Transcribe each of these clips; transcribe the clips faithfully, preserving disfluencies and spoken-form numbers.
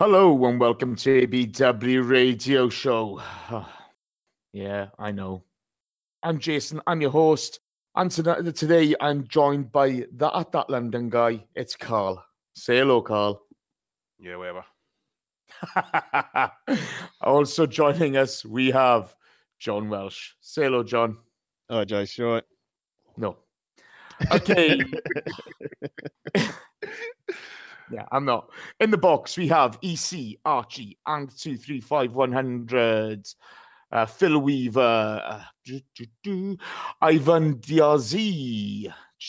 Hello and welcome to A B W Radio Show. Yeah, I know. I'm Jason, I'm your host, and today I'm joined by that, that London guy. It's Carl. Say hello, Carl. Yeah, whatever. Also joining us, we have John Welsh. Say hello, John. Oh, Jace, you all right? No. Okay. Yeah, I'm not. In the box, we have E C, Archie, and two three five one hundred. Uh, Phil Weaver, uh, do, do, do, Ivan Diazi.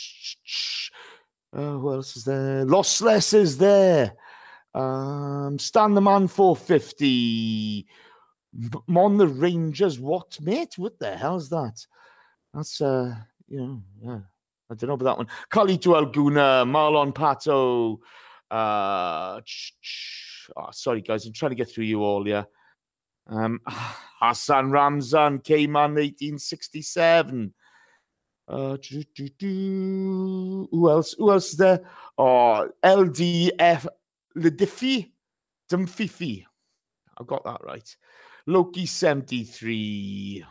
Uh, who else is there? Lossless is there. Um, Stan the Man four fifty. Mon the Rangers. What, mate? What the hell's that? That's, uh, you know, yeah. I don't know about that one. Carlito Alguna, Marlon Pato. Uh, oh, sorry, guys. I'm trying to get through you all, yeah. Um, Hassan Ramzan, K-Man eighteen sixty-seven. Uh, doo, doo, doo. Who else? Who else is there? Oh, L D F Ladifi Dumfifi. I got that right. Loki seventy-three.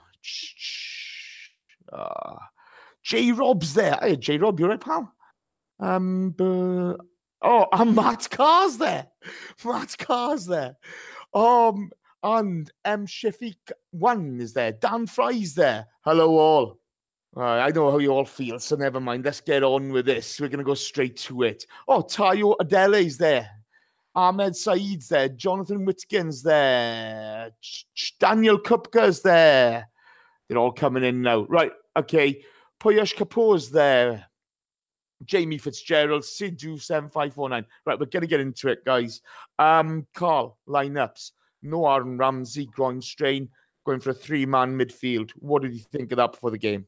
Uh, J Rob's there. Hey, J Rob, you right, pal? Um, but, oh, and Matt Carr's there. Matt Carr's there. Um, and M. Shafiq One is there. Dan Fry's there. Hello, all. Uh, I know how you all feel, so never mind. Let's get on with this. We're going to go straight to it. Oh, Tayo Adele's there. Ahmed Saeed's there. Jonathan Whitkin's there. Daniel Kupka's there. They're all coming in now. Right, okay. Piyush Kapoor's there. Jamie Fitzgerald, Sidhu seven five four nine. Right, we're going to get into it, guys. Um, Carl, lineups. No Aaron Ramsey, groin strain, going for a three-man midfield. What did you think of that before the game?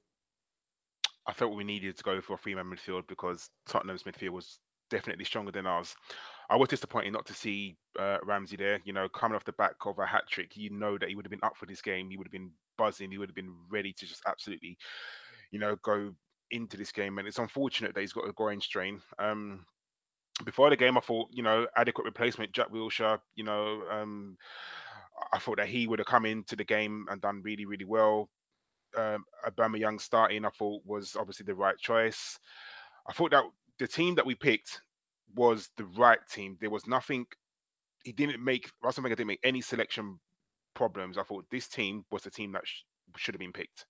I felt we needed to go for a three-man midfield because Tottenham's midfield was definitely stronger than ours. I was disappointed not to see uh, Ramsey there. You know, coming off the back of a hat-trick, you know that he would have been up for this game. He would have been buzzing. He would have been ready to just absolutely, you know, go into this game. And it's unfortunate that he's got a groin strain. Um, before the game, I thought, you know, adequate replacement, Jack Wilshere, you know, um, I thought that he would have come into the game and done really, really well. Um, Aubameyang starting, I thought, was obviously the right choice. I thought that the team that we picked was the right team. There was nothing, he didn't make, Russell Wenger didn't make any selection problems. I thought this team was the team that sh- should have been picked.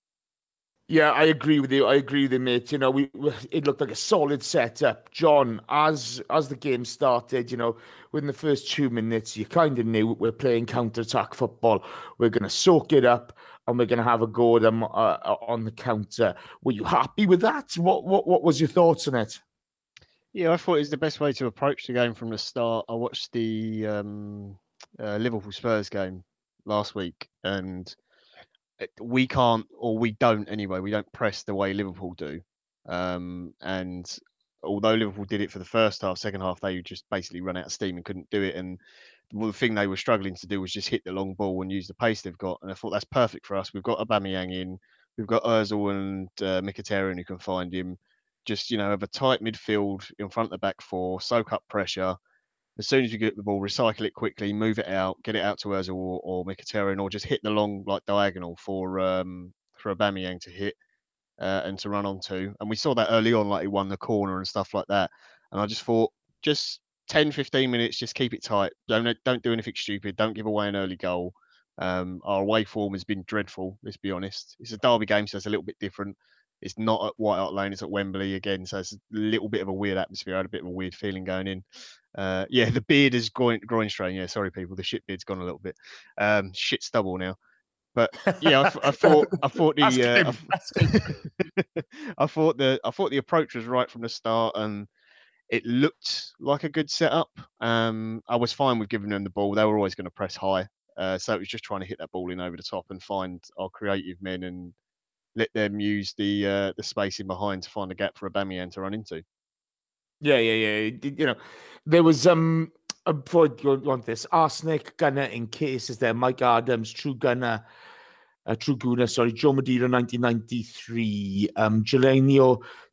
Yeah, I agree with you. I agree with you, mate. You know, we it looked like a solid setup. John, as as the game started, you know, within the first two minutes, you kind of knew we're playing counter-attack football. We're going to soak it up, and we're going to have a go at them uh, on the counter. Were you happy with that? What what what was your thoughts on it? Yeah, I thought it was the best way to approach the game from the start. I watched the um, uh, Liverpool Spurs game last week, and we can't, or we don't anyway, we don't press the way Liverpool do. Um, and although Liverpool did it for the first half, second half, they just basically run out of steam and couldn't do it. And the thing they were struggling to do was just hit the long ball and use the pace they've got. And I thought that's perfect for us. We've got Aubameyang in, we've got Ozil and uh, Mkhitaryan who can find him. Just, you know, have a tight midfield in front of the back four, soak up pressure. As soon as you get the ball, recycle it quickly, move it out, get it out to Ozil or, or Mkhitaryan, or just hit the long like diagonal for um, for Aubameyang to hit uh, and to run onto. And we saw that early on, like he won the corner and stuff like that. And I just thought, just ten, fifteen minutes, just keep it tight. Don't don't do anything stupid. Don't give away an early goal. Um, our away form has been dreadful. Let's be honest. It's a derby game, so it's a little bit different. It's not at White Hart Lane, it's at Wembley again, so it's a little bit of a weird atmosphere. I had a bit of a weird feeling going in. Uh, yeah, the beard is groin, groin strain. Yeah, sorry people, the shit beard's gone a little bit. Um, shit stubble now. But yeah, I, I thought I thought the uh, I, I thought the I thought the approach was right from the start, and it looked like a good setup. Um, I was fine with giving them the ball. They were always going to press high, uh, so it was just trying to hit that ball in over the top and find our creative men and let them use the uh, the space in behind to find a gap for Aubameyang to run into. Yeah, yeah, yeah. You know, there was um before I go on this, Arsenic Gunner in case is there, Mike Adams, True Gunner, uh, True Gunner, sorry, Joe Madeira nineteen ninety-three, um, Gelenio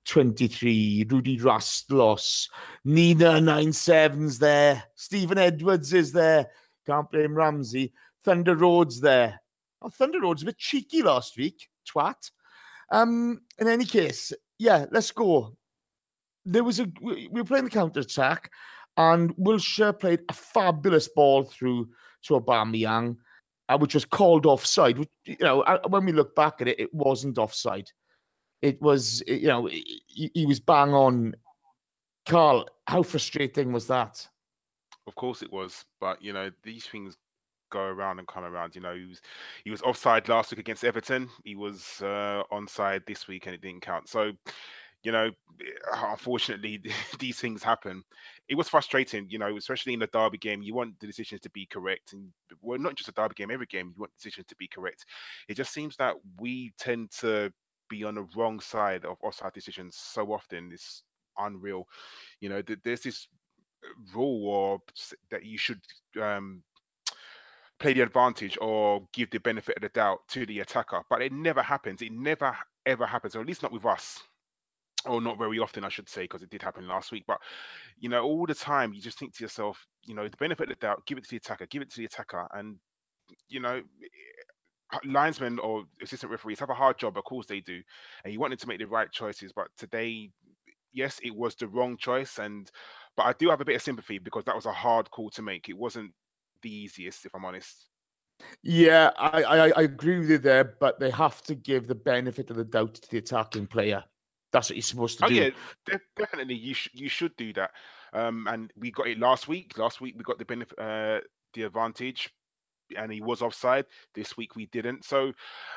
twenty-three, Rudy Rastlos, Nina nine seven's there, Stephen Edwards is there. Can't blame Ramsey. Thunder Road's there. Oh, Thunder Road's a bit cheeky last week, twat. Um, in any case, yeah, let's go. There was a we were playing the counter attack, and Wilshere played a fabulous ball through to Aubameyang, uh, which was called offside. Which, you know, uh, when we look back at it, it wasn't offside. It was, you know, he, he was bang on. Carl, how frustrating was that? Of course it was, but you know these things go around and come around. You know, he was he was offside last week against Everton. He was uh, onside this week, and it didn't count. So, you know, unfortunately, these things happen. It was frustrating, you know, especially in the derby game. You want the decisions to be correct, and well, not just a derby game. Every game, you want decisions to be correct. It just seems that we tend to be on the wrong side of offside decisions so often. It's unreal. You know, th- there's this rule or s- that you should um, play the advantage or give the benefit of the doubt to the attacker, but it never happens. It never ever happens, or at least not with us, or not very often, I should say, because it did happen last week. But you know, all the time, you just think to yourself, you know, the benefit of the doubt, give it to the attacker, give it to the attacker, and you know, linesmen or assistant referees have a hard job, of course they do, and you want them to make the right choices. But today, yes, it was the wrong choice, and but I do have a bit of sympathy because that was a hard call to make. It wasn't the easiest, if I'm honest. Yeah, I, I, I agree with you there, but they have to give the benefit of the doubt to the attacking player. That's what you're supposed to Oh do. yeah, de- definitely. You should you should do that. Um, and we got it last week. Last week we got the benefit, uh, the advantage, and he was offside. This week we didn't. So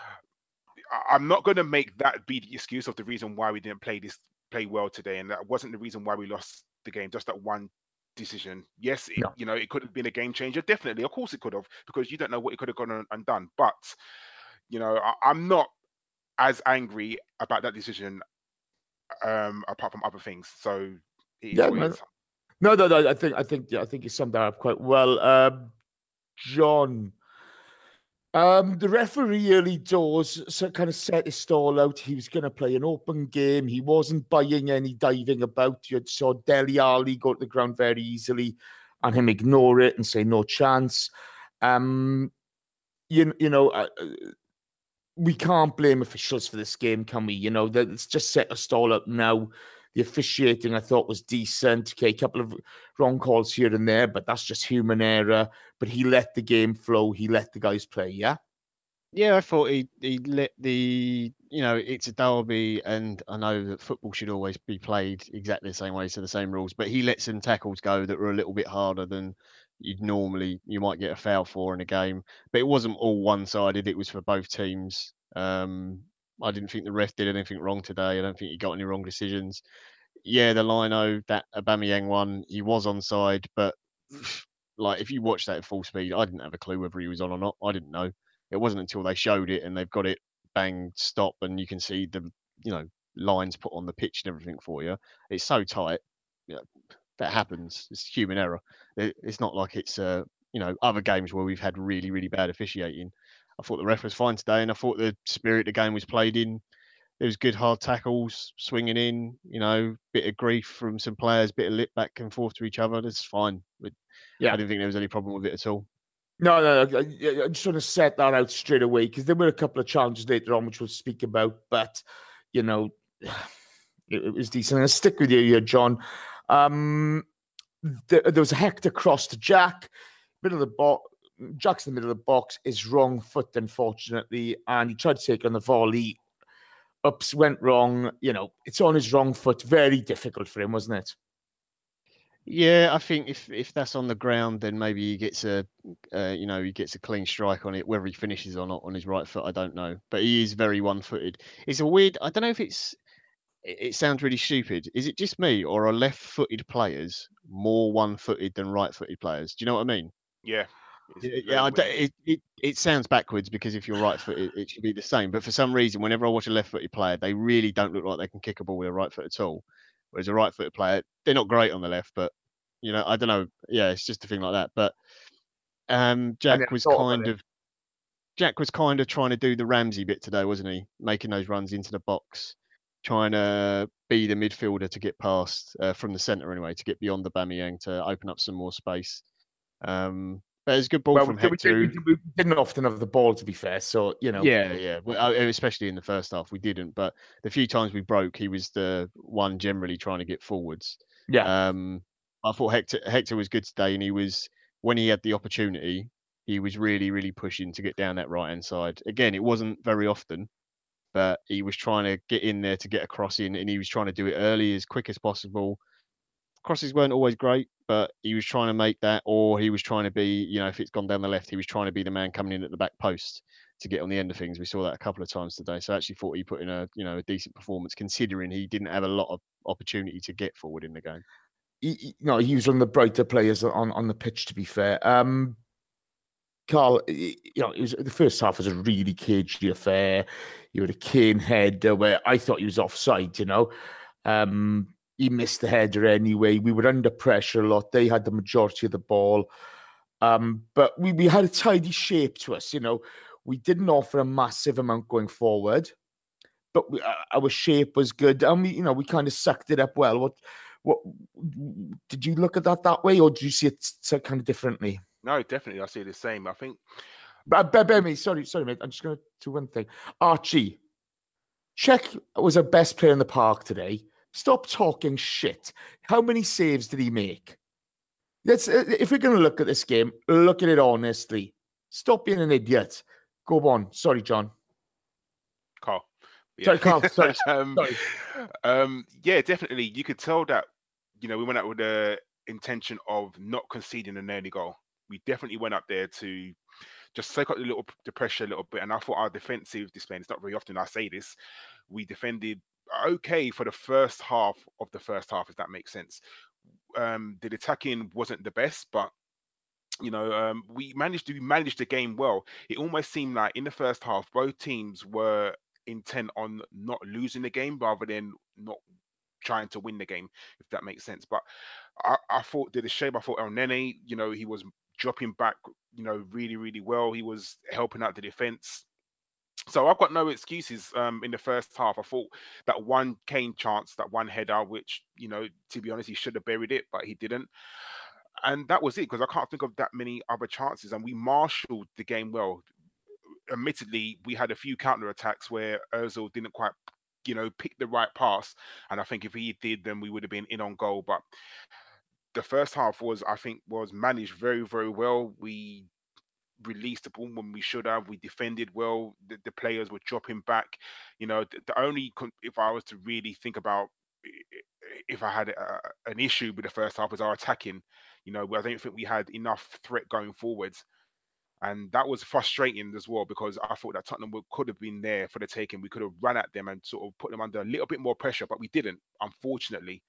I- I'm not going to make that be the excuse of the reason why we didn't play this play well today, and that wasn't the reason why we lost the game. Just that one decision. Yes, it, No. you know, it could have been a game changer. Definitely, of course, it could have, because you don't know what it could have gone on and done. But you know, I, I'm not as angry about that decision, um, apart from other things. So it is Yeah, what it no, is. no, no, no. I think, I think, yeah, I think you summed that up quite well. Um, John, um, the referee early doors so kind of set his stall out. He was going to play an open game. He wasn't buying any diving about. You saw Dele Alli go to the ground very easily, and him ignore it and say no chance. Um, you, you know, uh, we can't blame officials for this game, can we? You know, let's just set a stall up now. The officiating, I thought, was decent. Okay, a couple of wrong calls here and there, but that's just human error. But he let the game flow. He let the guys play, yeah? Yeah, I thought he he let the you know it's a derby, and I know that football should always be played exactly the same way, so the same rules. But he let some tackles go that were a little bit harder than you'd normally you might get a foul for in a game. But it wasn't all one-sided; it was for both teams. Um, I didn't think the ref did anything wrong today. I don't think he got any wrong decisions. Yeah, the lino that Aubameyang one, he was onside, but like if you watch that at full speed, I didn't have a clue whether he was on or not. I didn't know. It wasn't until they showed it and they've got it bang stop and you can see the you know lines put on the pitch and everything for you. It's so tight. Yeah, that happens. It's human error. It, it's not like it's uh you know other games where we've had really really bad officiating. I thought the ref was fine today, and I thought the spirit the game was played in. There was good hard tackles, swinging in, you know, bit of grief from some players, bit of lip back and forth to each other. That's fine. But I Yeah. didn't think there was any problem with it at all. No, no, no. I, I just want to set that out straight away because there were a couple of challenges later on, which we'll speak about. But, you know, it, it was decent. I'm going to stick with you here, John. Um, there, there was a Hector cross to Jack, middle of the box. Jack's in the middle of the box, is wrong foot, unfortunately, and he tried to take on the volley. Ups went wrong. You know, it's on his wrong foot. Very difficult for him, wasn't it? Yeah, I think if if that's on the ground, then maybe he gets a, uh, you know, he gets a clean strike on it. Whether he finishes or not on his right foot, I don't know. But he is very one-footed. It's a weird. I don't know if it's. It it sounds really stupid. Is it just me, or are left-footed players more one-footed than right-footed players? Do you know what I mean? Yeah, it's Y- Yeah, very I d weird. it, it it sounds backwards because if you're right footed, it should be the same. But for some reason, whenever I watch a left footed player, they really don't look like they can kick a ball with a right foot at all. Whereas a right footed player, they're not great on the left, but you know, I don't know. Yeah, it's just a thing like that. But um, I Jack never was thought about kind it. of Jack was kind of trying to do the Ramsey bit today, wasn't he? Making those runs into the box. trying to be the midfielder to get past uh, from the centre anyway, to get beyond the Aubameyang to open up some more space. Um, but it's a good ball Well, from we, did, we, Hector. did, we, who- did, we didn't often have the ball, to be fair. So you know, Yeah, yeah. Well, uh, especially in the first half, we didn't. But the few times we broke, he was the one generally trying to get forwards. yeah, Um, I thought Hector Hector was good today, and he was when he had the opportunity, he was really, really pushing to get down that right hand side. Again, it wasn't very often, but he was trying to get in there to get a cross in, and he was trying to do it early, as quick as possible. Crosses weren't always great, but he was trying to make that, or he was trying to be, you know, if it's gone down the left, he was trying to be the man coming in at the back post to get on the end of things. We saw that a couple of times today. So I actually thought he put in a, you know, a decent performance considering he didn't have a lot of opportunity to get forward in the game. he, he- you know, he was one of the brighter players on, on the pitch, to be fair. Um, Carl, you know, it was the first half was a really cagey affair. You had a Kane header where I thought he was offside. You know, um, he missed the header anyway. We were under pressure a lot. They had the majority of the ball, um, but we we had a tidy shape to us. You know, we didn't offer a massive amount going forward, but we, uh, our shape was good, and we, you know, we kind of sucked it up well. What, what did you look at that that way, or do you see it so kind of differently? No, definitely, I see the same. I think But bear, bear me, sorry, sorry, mate. I'm just going to do one thing. Archie, Czech was our best player in the park today. Stop talking shit. How many saves did he make? Let's, uh, if we're going to look at this game, look at it honestly. Stop being an idiot. Go on. Sorry, John. Carl. Yeah. Sorry, Carl. Sorry. um, sorry. um, yeah, definitely. You could tell that, you know, we went out with the intention of not conceding an early goal. We definitely went up there to just soak up the little the pressure a little bit. And I thought our defensive display, and it's not very often I say this, we defended okay for the first half of the first half, if that makes sense. Um, the attacking wasn't the best, but you know, um, we managed to manage the game well. It almost seemed like in the first half, both teams were intent on not losing the game rather than not trying to win the game, if that makes sense. But I, I thought did a shame. I thought El Nene, you know, he was dropping back, you know, really, really well. He was helping out the defense. So I've got no excuses um, in the first half. I thought that one Kane chance, that one header, which, you know, to be honest, he should have buried it, but he didn't. And that was it because I can't think of that many other chances. And we marshaled the game well. Admittedly, we had a few counter attacks where Özil didn't quite, you know, pick the right pass. And I think if he did, then we would have been in on goal. But the first half was, I think, was managed very, very well. We released the ball when we should have. We defended well. The, the players were dropping back. You know, the, the only con- if I was to really think about i- i- if I had a, an issue with the first half was our attacking. You know, I don't think we had enough threat going forwards. And that was frustrating as well because I thought that Tottenham would, could have been there for the taking. We could have run at them and sort of put them under a little bit more pressure, but we didn't, unfortunately.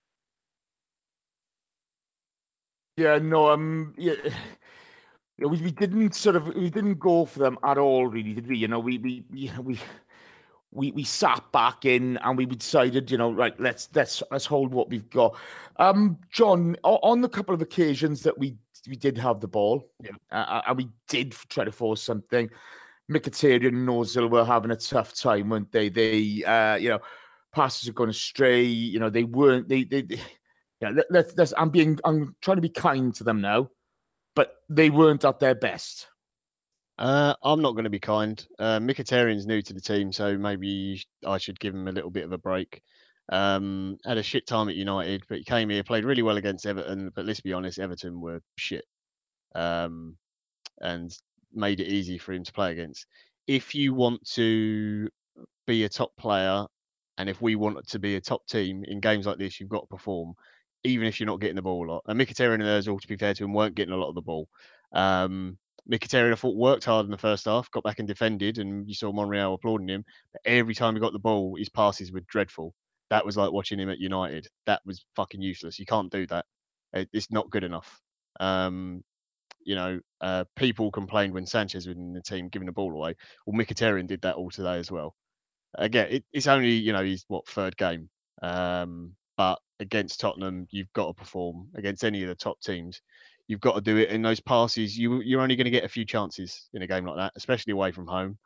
Yeah, no, um, yeah. You know, we, we didn't sort of we didn't go for them at all, really, did we? You know, we we we we we, we sat back in and we decided, you know, right, let's let's let's hold what we've got. Um, John, o- on the couple of occasions that we we did have the ball, Yeah. uh, and we did try to force something. Mkhitaryan and Ozil were having a tough time, weren't they? They, uh, you know, passes are going astray. You know, they weren't. They, they, they yeah. Let, let's, let's. I'm being. I'm trying to be kind to them now, but they weren't at their best. Uh, I'm not going to be kind. Uh, Mkhitaryan's new to the team, so maybe I should give him a little bit of a break. Um, had a shit time at United, but he came here, played really well against Everton. But let's be honest, Everton were shit, um, and made it easy for him to play against. If you want to be a top player, and if we want to be a top team in games like this, you've got to perform, even if you're not getting the ball a lot. And Mkhitaryan and Ozil, to be fair to him, weren't getting a lot of the ball. Um, Mkhitaryan, I thought, worked hard in the first half, got back and defended, and you saw Monreal applauding him. But every time he got the ball, his passes were dreadful. That was like watching him at United. That was fucking useless. You can't do that. It's not good enough. Um, you know, uh, people complained when Sanchez was in the team giving the ball away. Well, Mkhitaryan did that all today as well. Again, it, it's only, you know, his what third game, um, but against Tottenham, you've got to perform. Against any of the top teams, you've got to do it. In those passes, you you're only going to get a few chances in a game like that, especially away from home.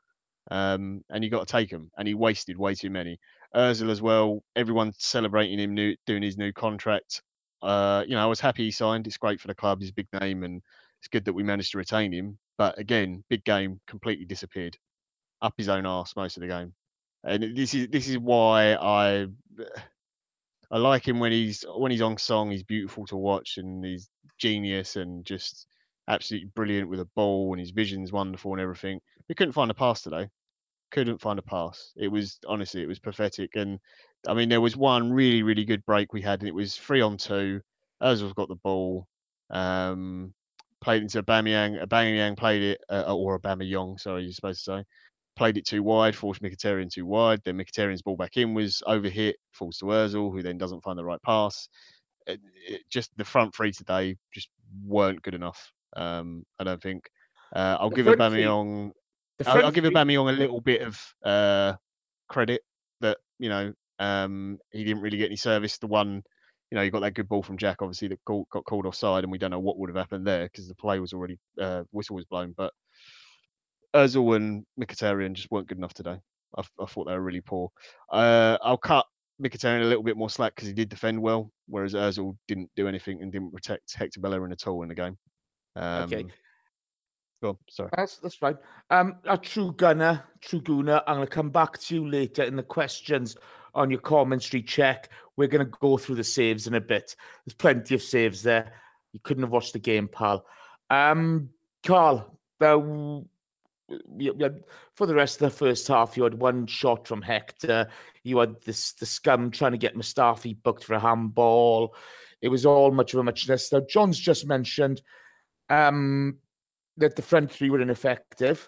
Um, and you got to take them. And he wasted way too many. Ozil as well. Everyone celebrating him new, doing his new contract. Uh, you know, I was happy he signed. It's great for the club. He's a big name, and it's good that we managed to retain him. But again, big game completely disappeared, up his own arse most of the game. And this is this is why I I like him when he's when he's on song. He's beautiful to watch, and he's genius and just absolutely brilliant with a ball, and his vision's wonderful and everything. We couldn't find a pass today. Couldn't find a pass. It was honestly, it was pathetic. And I mean, there was one really, really good break we had, and it was three on two. Ozil's got the ball, um, played into Aubameyang. Aubameyang played it, uh, or Aubameyang, sorry, you're supposed to say. Played it too wide, forced Mkhitaryan too wide. Then Mkhitaryan's ball back in was overhit, falls to Ozil, who then doesn't find the right pass. It, it, just the front three today just weren't good enough. Um, I don't think. Uh, I'll The give front three- Aubameyang. The I'll, front I'll give three- Aubameyang a little bit of uh, credit that you know um, he didn't really get any service. The one, you know, he got that good ball from Jack, obviously that call, got called offside, and we don't know what would have happened there because the play was already uh, whistle was blown. But Ozil and Mkhitaryan just weren't good enough today. I, I thought they were really poor. Uh, I'll cut Mkhitaryan a little bit more slack because he did defend well, whereas Ozil didn't do anything and didn't protect Hector Bellerin at all in the game. Um, okay. Go on, sorry. That's that's fine. Um, a true gunner, true gooner. I'm going to come back to you later in the questions on your commentary check. We're going to go through the saves in a bit. There's plenty of saves there. You couldn't have watched the game, pal. Um, Carl, uh, you, you had, for the rest of the first half, you had one shot from Hector. You had this the scum trying to get Mustafi booked for a handball. It was all much of a muchness. Now, John's just mentioned um, that the front three were ineffective,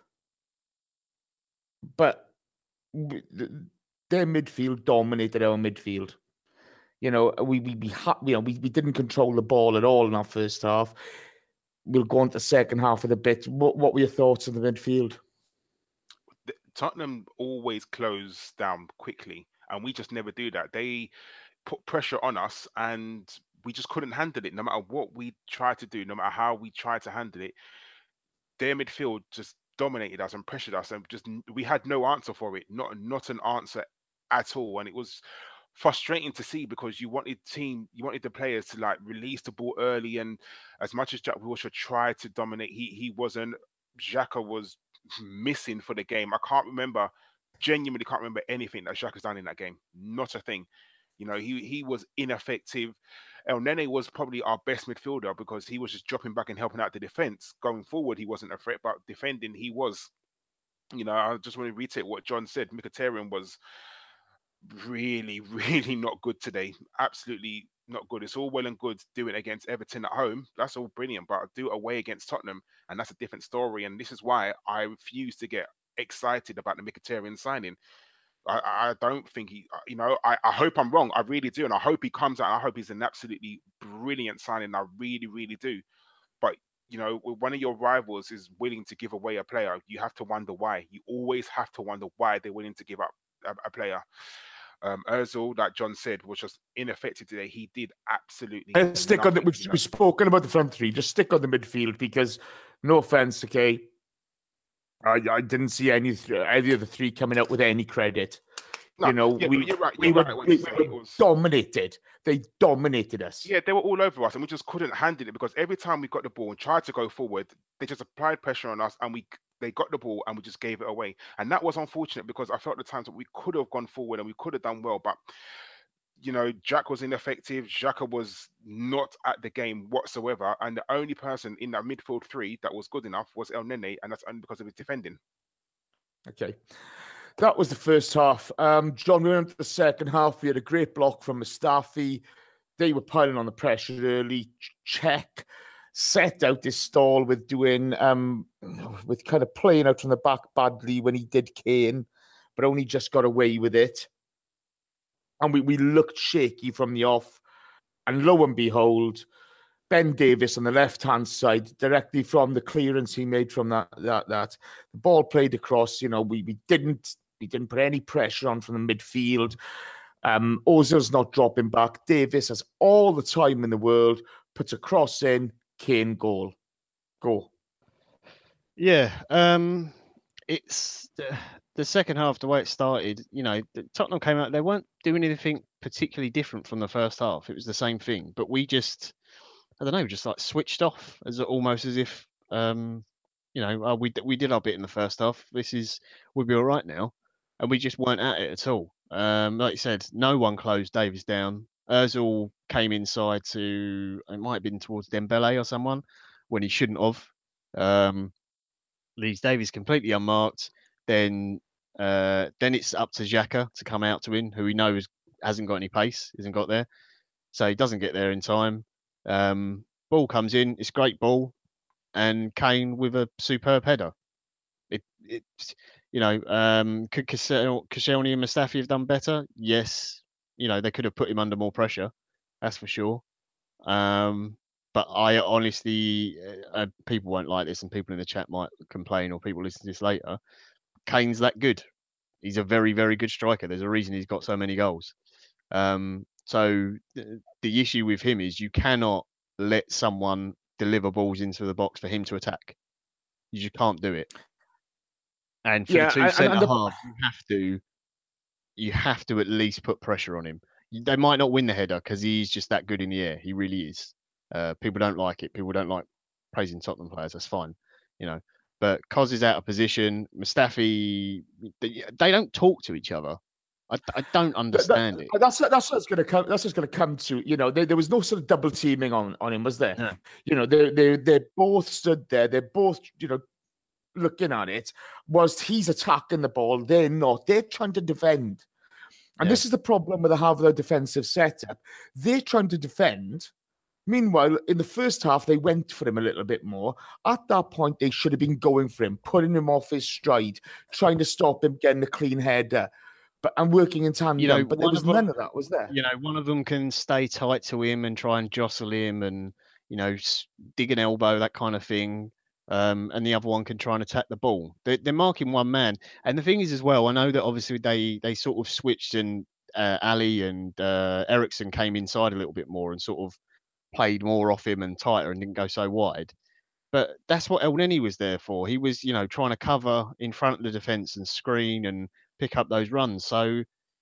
but their midfield dominated our midfield. You know, we we we, ha- you know, we we didn't control the ball at all in our first half. We'll go on to the second half of the bit. What what were your thoughts on the midfield? Tottenham always close down quickly, and we just never do that. They put pressure on us, and we just couldn't handle it. No matter what we tried to do, no matter how we tried to handle it, their midfield just dominated us and pressured us, and just we had no answer for it. Not not an answer at all, and it was frustrating to see because you wanted team, you wanted the players to like release the ball early, and as much as Jack Wilshere tried to dominate, he he wasn't. Xhaka was missing for the game. I can't remember, genuinely can't remember anything that Xhaka's done in that game. Not a thing. You know, he he was ineffective. El Nene was probably our best midfielder because he was just dropping back and helping out the defense. Going forward, he wasn't a threat, but defending, he was. You know, I just want to reiterate what John said. Mkhitaryan was really, really not good today. Absolutely not good. It's all well and good doing it against Everton at home. That's all brilliant, but do it away against Tottenham, and that's a different story. And this is why I refuse to get excited about the Mkhitaryan signing. I, I don't think he, you know, I, I hope I'm wrong. I really do. And I hope he comes out. I hope he's an absolutely brilliant signing. I really, really do. But, you know, when one of your rivals is willing to give away a player, you have to wonder why. You always have to wonder why they're willing to give up a, a player. Um, Ozil, like John said, was just ineffective today. He did absolutely Let's stick on the, nothing, we've, you know. we've spoken about the front three. Just stick on the midfield because, no offense, okay, I, I didn't see any th- any of the three coming out with any credit. No, you know, yeah, we, you're right. we You're were, right when we you say were it was- dominated. They dominated us. Yeah, they were all over us, and we just couldn't handle it because every time we got the ball and tried to go forward, they just applied pressure on us, and we they got the ball and we just gave it away. And that was unfortunate because I felt the times that we could have gone forward and we could have done well, but you know, Jack was ineffective. Xhaka was not at the game whatsoever, and the only person in that midfield three that was good enough was El Nene, and that's only because of his defending. Okay. That was the first half. Um, John, we went to the second half. We had a great block from Mustafi. They were piling on the pressure early. Check set out this stall with doing, um, with kind of playing out from the back badly when he did Kane, but only just got away with it. And we, we looked shaky from the off. And lo and behold, Ben Davies on the left-hand side, directly from the clearance he made from that, that, that. The ball played across, you know, we, we didn't we didn't put any pressure on from the midfield. Um, Ozil's not dropping back. Davies has all the time in the world, puts a cross in, Kane goal. Go. Yeah, um, it's uh, the second half, the way it started, you know, Tottenham came out. They weren't doing anything particularly different from the first half. It was the same thing, but we just, I don't know, just like switched off, as almost as if, um, you know, oh, we we did our bit in the first half. This is we'll be all right now, and we just weren't at it at all. Um, like you said, no one closed Davies down. Özil came inside to, it might have been towards Dembele or someone when he shouldn't have. Um, leaves Davies completely unmarked. Then uh, then it's up to Xhaka to come out to him, who he knows hasn't got any pace, hasn't got there. So he doesn't get there in time. Um, ball comes in, it's great ball, and Kane with a superb header. It, it you know, um, could Koscielny and Mustafi have done better? Yes. You know, they could have put him under more pressure, that's for sure. Um, but I honestly, uh, people won't like this, and people in the chat might complain, or people listen to this later. Kane's that good. He's a very, very good striker. There's a reason he's got so many goals. Um, so th- the issue with him is you cannot let someone deliver balls into the box for him to attack. You just can't do it. And for Yeah, the two and, centre and the, halves, you have to, you have to at least put pressure on him. They might not win the header because he's just that good in the air. He really is. Uh, people don't like it. People don't like praising Tottenham players. That's fine, you know. But Cos is out of position. Mustafi, they, they don't talk to each other. I, I don't understand that, it. that's that's what's going to come. That's what's going to come to. You know, there, there was no sort of double teaming on on him, was there? Yeah. You know, they they they both stood there. They're both, you know, looking at it. Whilst he's attacking the ball, they're not. They're trying to defend. And Yeah. this is the problem with the half of their defensive setup. They're trying to defend. Meanwhile, in the first half, they went for him a little bit more. At that point, they should have been going for him, putting him off his stride, trying to stop him getting a clean header, but and working in tandem. You know, but there one was of them, none of that, was there? you know, one of them can stay tight to him and try and jostle him and, you know, s- dig an elbow, that kind of thing. Um, and the other one can try and attack the ball. They're, they're marking one man. And the thing is as well, I know that obviously they they sort of switched and uh, Ali and uh, Ericsson came inside a little bit more and sort of played more off him and tighter and didn't go so wide. But that's what El Neni was there for. He was, you know, trying to cover in front of the defence and screen and pick up those runs. So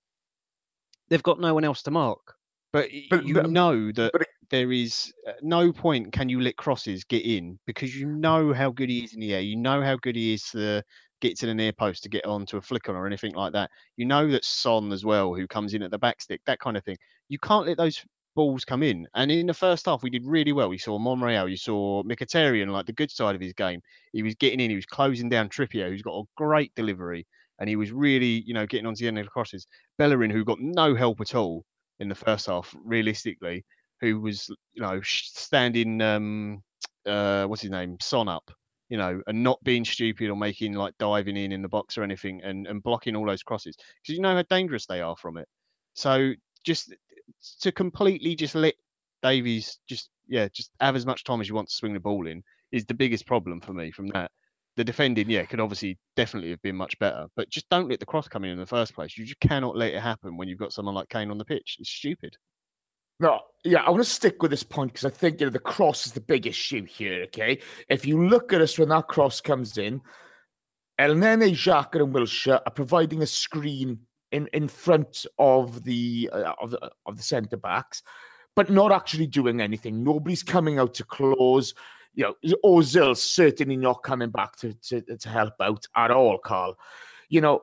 they've got no one else to mark. But, But you but, know that but there is uh, no point can you let crosses get in because you know how good he is in the air. You know how good he is to get to the near post to get onto a flick on or anything like that. You know that Son as well, who comes in at the back stick, that kind of thing. You can't let those balls come in. And in the first half, we did really well. We saw Monreal, you saw Mkhitaryan, like the good side of his game. He was getting in, he was closing down Trippier, who's got a great delivery. And he was really, you know, getting onto the end of the crosses. Bellerin, who got no help at all in the first half, realistically, who was, you know, standing, um, uh, what's his name, Son up, you know, and not being stupid or making like diving in in the box or anything, and and blocking all those crosses because you know how dangerous they are from it. So just to completely just let Davies just yeah just have as much time as you want to swing the ball in is the biggest problem for me from that. The defending, yeah, could obviously definitely have been much better, but just don't let the cross come in in the first place. You just cannot let it happen when you've got someone like Kane on the pitch. It's stupid. no, yeah, I want to stick with this point because I think, you know, the cross is the big issue here. Okay, if you look at us when that cross comes in, El Nene, Xhaka, and Wilshere are providing a screen in, in front of the uh, of the of the centre backs, but not actually doing anything. Nobody's coming out to close. You know, Ozil certainly not coming back to, to to help out at all, Carl. You know,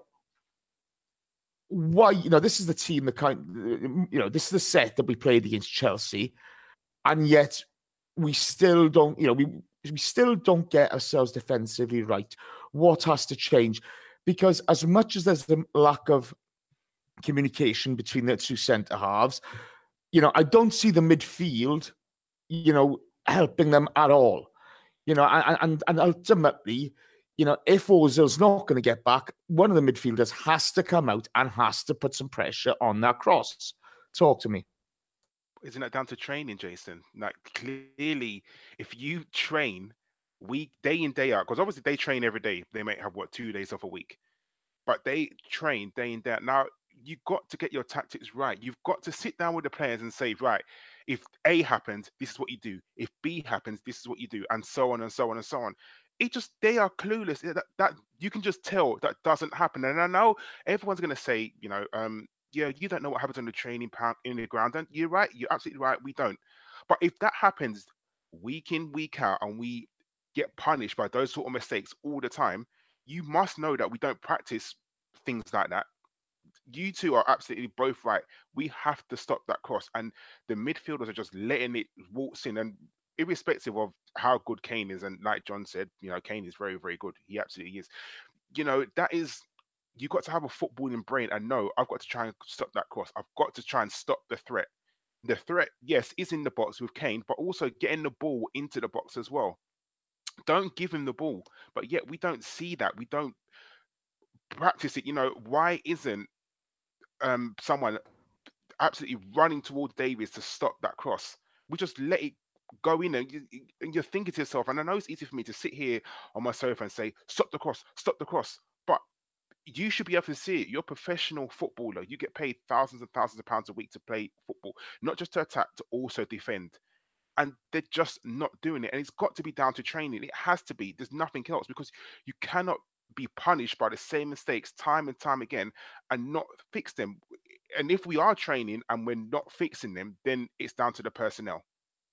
why? You know, this is the team that kind. You know, this is the set that we played against Chelsea, and yet we still don't. You know, we we still don't get ourselves defensively right. What has to change? Because as much as there's the lack of communication between the two centre halves, you know, I don't see the midfield, you know, helping them at all. You know, and and, and ultimately, you know, if Ozil's not going to get back, one of the midfielders has to come out and has to put some pressure on that cross. Talk to me. Isn't that down to training, Jason? Like clearly, if you train week day in day out, because obviously they train every day. They might have what two days off a week, but they train day in day out. Now you've got to get your tactics right. You've got to sit down with the players and say, right, if A happens, this is what you do. If B happens, this is what you do, and so on and so on and so on. it just they are clueless. That, that you can just tell that doesn't happen. And I know everyone's going to say, you know, um, yeah, you don't know what happens on the training pound in the ground. And you're right. You're absolutely right. We don't. But if that happens week in, week out, and we get punished by those sort of mistakes all the time, you must know that we don't practice things like that. You two are absolutely both right. We have to stop that cross, and the midfielders are just letting it waltz in. And irrespective of how good Kane is, and like John said, you know, Kane is very, very good. He absolutely is. You know, that is, you've got to have a footballing brain and know I've got to try and stop that cross. I've got to try and stop the threat. The threat, yes, is in the box with Kane, but also getting the ball into the box as well. Don't give him the ball, but yet we don't see that. We don't practice it. You know, why isn't um someone absolutely running towards Davies to stop that cross? We just let it go in, and, you, and you're thinking to yourself, and I know it's easy for me to sit here on my sofa and say, stop the cross, stop the cross. But you should be able to see it. You're a professional footballer. You get paid thousands and thousands of pounds a week to play football, not just to attack, to also defend. And they're just not doing it. And it's got to be down to training. It has to be. There's nothing else, because you cannot be punished by the same mistakes time and time again and not fix them. And if we are training and we're not fixing them, then it's down to the personnel.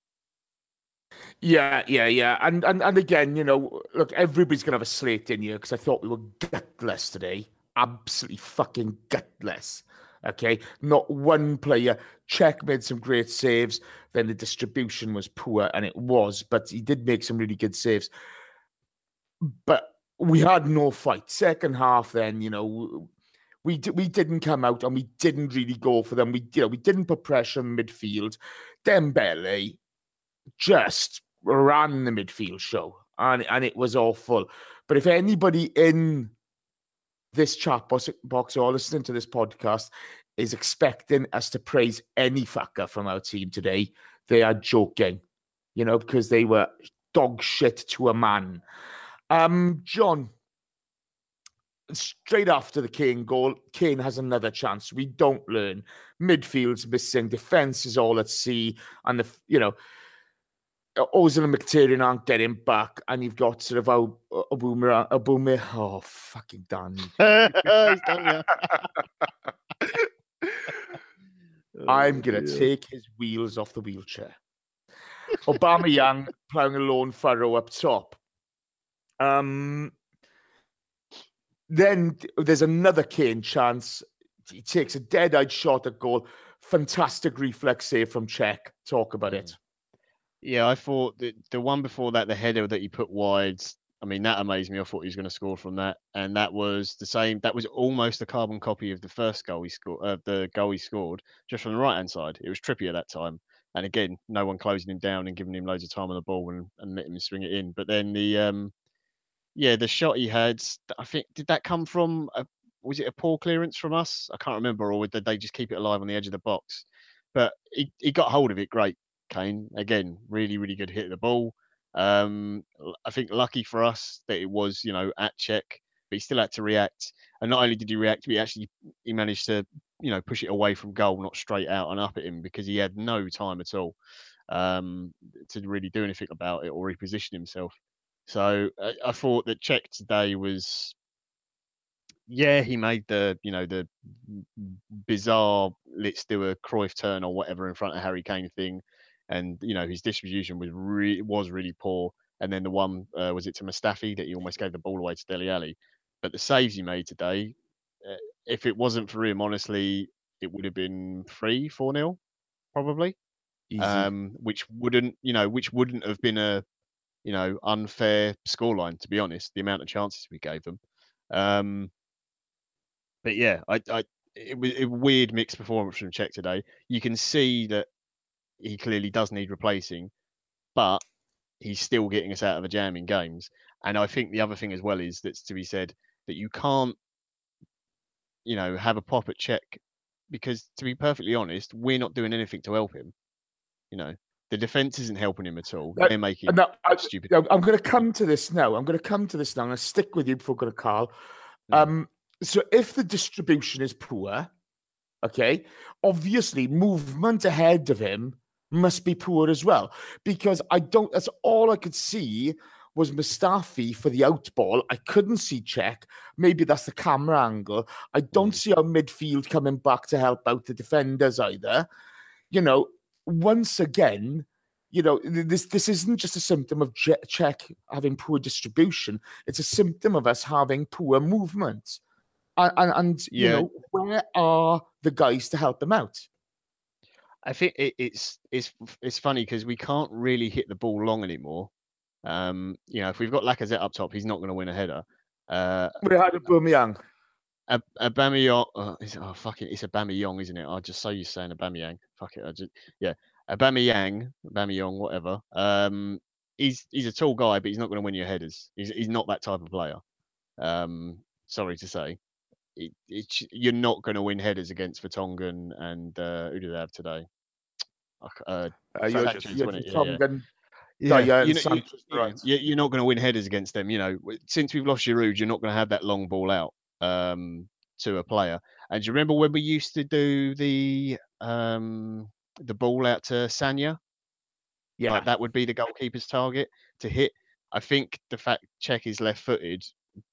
Yeah, yeah, yeah. And and and again, you know, look, everybody's gonna have a slate in here because I thought we were gutless today. Absolutely fucking gutless. Okay. Not one player. Czech made some great saves. Then the distribution was poor, and it was, but he did make some really good saves. But we had no fight. Second half, then, you know, we d- we didn't come out and we didn't really go for them. We you know we didn't put pressure on midfield. Dembele just ran the midfield show, and and it was awful. But if anybody in this chat box, box or listening to this podcast is expecting us to praise any fucker from our team today, they are joking, you know, because they were dog shit to a man. Um, John, straight after the Kane goal, Kane has another chance. We don't learn. Midfield's missing, defense is all at sea, and the you know. Ozil and Mkhitaryan aren't getting back, and you've got sort of a, a boomer, a boomer. Oh, fucking Danny. He's done, yeah. I'm going to take his wheels off the wheelchair. Aubameyang ploughing a lone furrow up top. Um, then there's another Kane chance. He takes a dead-eyed shot at goal. Fantastic reflex save from Czech. Talk about it. Yeah, I thought that the one before that, the header that he put wide, I mean, that amazed me. I thought he was going to score from that. And that was the same. That was almost a carbon copy of the first goal he scored, uh, the goal he scored, just from the right-hand side. It was Trippier at that time. And again, no one closing him down and giving him loads of time on the ball and, and letting him swing it in. But then the, um, yeah, the shot he had, I think, did that come from, a, was it a poor clearance from us? I can't remember. Or did they just keep it alive on the edge of the box? But he, he got hold of it great. Kane, again, really, really good hit of the ball. Um, I think lucky for us that it was, you know, at Czech, but he still had to react. And not only did he react, but he actually he managed to, you know, push it away from goal, not straight out and up at him, because he had no time at all um, to really do anything about it or reposition himself. So I, I thought that Czech today was, yeah, he made the, you know, the bizarre let's do a Cruyff turn or whatever in front of Harry Kane thing. And, you know, his distribution was really, was really poor. And then the one, uh, was it to Mustafi that he almost gave the ball away to Dele Alli. But the saves he made today, uh, if it wasn't for him, honestly, it would have been three, four nil, probably. Easy. Um, which wouldn't, you know, which wouldn't have been a, you know, unfair scoreline, to be honest, the amount of chances we gave them. Um, but yeah, I, I, it was a weird mixed performance from Czech today. You can see that he clearly does need replacing, but he's still getting us out of a jam in games. And I think the other thing as well is that's to be said that you can't, you know, have a pop at Czech because, to be perfectly honest, we're not doing anything to help him. You know, the defense isn't helping him at all. They're making no, I, stupid. I'm going to come to this now. I'm going to come to this now. I'm going to stick with you before going to Carl. Mm. Um, so if the distribution is poor, okay, obviously movement ahead of him must be poor as well, because I don't, that's all I could see was Mustafi for the out ball. I couldn't see Czech. Maybe that's the camera angle. I don't Mm. see our midfield coming back to help out the defenders either. You know, once again, you know, this this isn't just a symptom of Czech having poor distribution. It's a symptom of us having poor movement. And, and, and you Yeah. know, where are the guys to help them out? I think it, it's it's it's funny because we can't really hit the ball long anymore. Um, you know, if we've got Lacazette up top, he's not going to win a header. Uh, We had a Aubameyang. Ab- Aubameyang, uh, is, oh fucking, it's Aubameyang, isn't it? I just so used to saying Aubameyang. Fuck it, I just yeah, Aubameyang, Aubameyang, whatever. Um, he's he's a tall guy, but he's not going to win your headers. He's he's not that type of player. Um, sorry to say, it, it, you're not going to win headers against Vertonghen and uh, who do they have today? Uh, Uh, you're, Sanchez, you're wasn't it? Yeah, yeah. Tongan, Yeah, Dyer you and know, you, Sanchez, yeah, right? you- you're not going to win headers against them. You know, W- since we've lost Giroud, you're not going to have that long ball out um, to a player. And do you remember when we used to do the um, the ball out to Sanya? Yeah. Like that would be the goalkeeper's target to hit. I think the fact Czech is left-footed,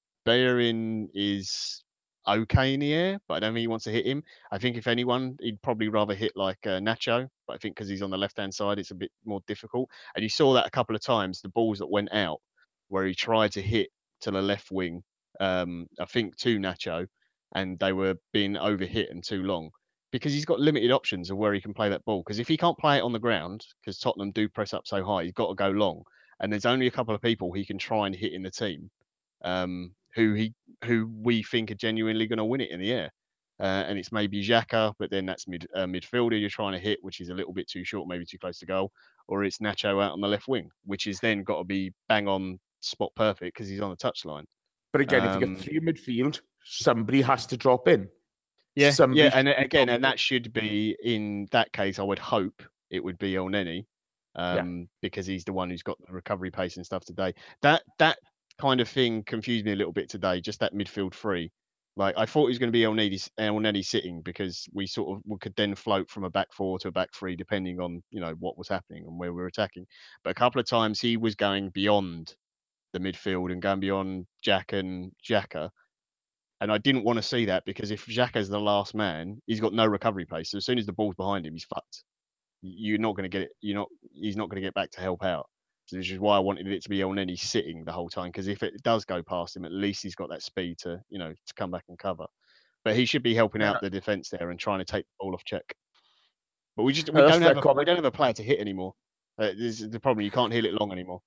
Bellerin is okay in the air, but I don't think he wants to hit him. I think if anyone, he'd probably rather hit like uh, Nacho, but I think because he's on the left-hand side, it's a bit more difficult. And you saw that a couple of times, the balls that went out, where he tried to hit to the left wing, um, I think to Nacho, and they were being overhit and too long because he's got limited options of where he can play that ball. Because if he can't play it on the ground, because Tottenham do press up so high, he's got to go long. And there's only a couple of people he can try and hit in the team. Um, who he who we think are genuinely going to win it in the air. Uh, and it's maybe Xhaka, but then that's mid uh, midfielder you're trying to hit, which is a little bit too short, maybe too close to goal, or it's Nacho out on the left wing, which is then got to be bang on spot perfect because he's on the touchline. But again, if you Um, get three midfield, somebody has to drop in. Yeah, somebody yeah, and should be again, and dropping in. that should be in that case. I would hope it would be Elneny, um, because he's the one who's got the recovery pace and stuff today. That that kind of thing confused me a little bit today. Just that midfield three. Like I thought it was going to be Elneny, Elneny sitting because we sort of we could then float from a back four to a back three depending on you know what was happening and where we were attacking. But a couple of times he was going beyond the midfield and going beyond Jack and Xhaka. And I didn't want to see that because if Xhaka's the last man, he's got no recovery pace. So as soon as the ball's behind him, he's fucked. You're not going to get it. You're not. He's not going to get back to help out. So this is why I wanted it to be Elneny sitting the whole time because if it does go past him, at least he's got that speed to you know to come back and cover. But he should be helping Yeah. out the defense there and trying to take the ball off Czech. But we just we No, that's don't have fair a, we comment. don't have a player to hit anymore. Uh, this is the problem. You can't hit it long anymore.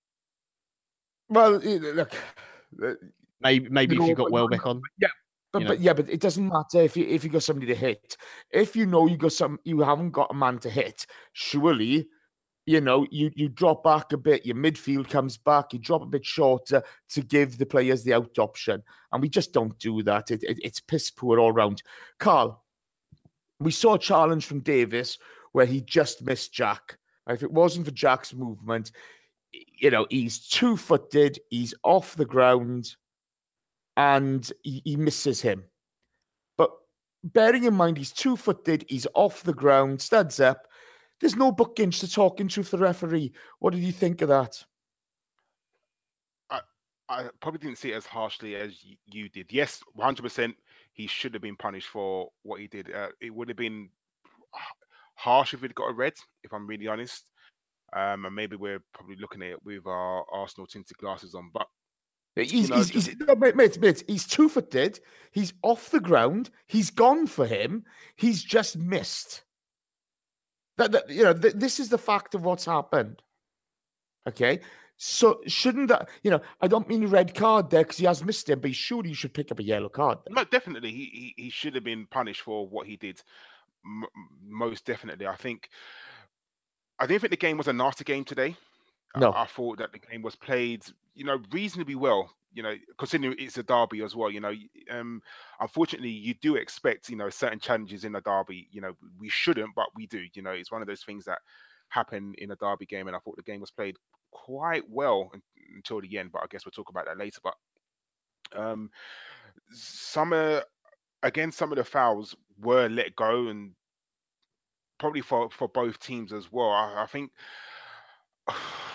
Well, you know, look, uh, Maybe maybe you if know, you've got but- Welbeck on. yeah, but you know. but yeah, but it doesn't matter if you if you got somebody to hit. If you know you got some, you haven't got a man to hit. Surely, you know, you you drop back a bit. Your midfield comes back. You drop a bit shorter to give the players the out option, and we just don't do that. It, it it's piss poor all round. Carl, we saw a challenge from Davis where he just missed Jack. If it wasn't for Jack's movement, you know, he's two-footed, he's off the ground, and he, he misses him. But bearing in mind he's two-footed, he's off the ground, studs up, there's no bookings to talking to the referee. What did you think of that? I, I probably didn't see it as harshly as y- you did. Yes, one hundred percent he should have been punished for what he did. Uh, it would have been h- harsh if he'd got a red, if I'm really honest. Um, and maybe we're probably looking at it with our Arsenal tinted glasses on. But He's, know, he's, just- he's no, mate, mate, mate, he's two-footed, he's off the ground, he's gone for him, he's just missed. That, that you know, th- this is the fact of what's happened. Okay, so shouldn't that, you know, I don't mean a red card there because he has missed him, but surely you should pick up a yellow card. no, definitely he, he he should have been punished for what he did. M- most definitely, I think. I didn't think the game was a nasty game today. I- No. I thought that the game was played, you know, reasonably well. You know, considering it's a derby as well. You know, um, unfortunately, you do expect, you know, certain challenges in a derby. You know, we shouldn't, but we do. You know, it's one of those things that happen in a derby game, and I thought the game was played quite well un- until the end. But I guess we'll talk about that later. But um, some uh, again, some of the fouls were let go, and probably for for both teams as well. I, I think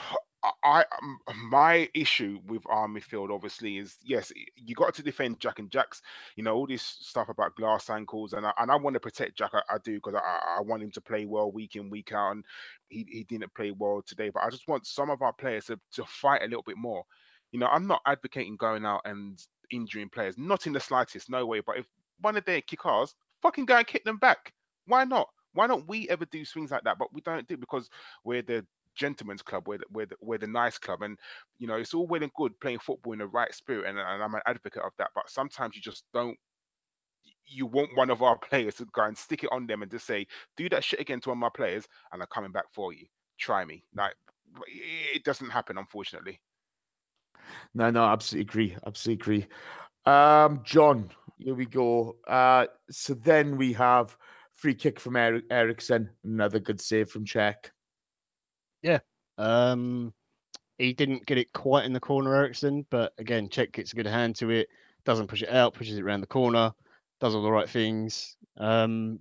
I um, my issue with our midfield obviously is yes, you got to defend Jack and Jack's. You know all this stuff about glass ankles, and I, and I want to protect Jack. I, I do because I, I want him to play well week in week out, and he, he didn't play well today. But I just want some of our players to, to fight a little bit more. You know, I'm not advocating going out and injuring players, not in the slightest, no way. But if one of their kick ours, fucking go and kick them back. Why not? Why don't we ever do things like that? But we don't do it because we're the gentleman's club, we're the, we're, the, we're the nice club, and you know it's all well and good playing football in the right spirit, and, and I'm an advocate of that. But sometimes you just don't. You want one of our players to go and stick it on them and just say, "Do that shit again to one of my players, and I'm coming back for you. Try me." Like it doesn't happen, unfortunately. No, no, absolutely agree. Absolutely agree. Um, John, here we go. Uh, so then we have free kick from Eric Ericsson, another good save from Czech. Yeah. Um, he didn't get it quite in the corner, Ericsson, but again, Czech gets a good hand to it, doesn't push it out, pushes it around the corner, does all the right things. Um,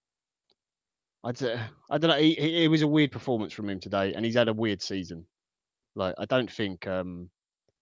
I'd, uh, I don't know. He, he, it was a weird performance from him today, and he's had a weird season. Like, I don't think um,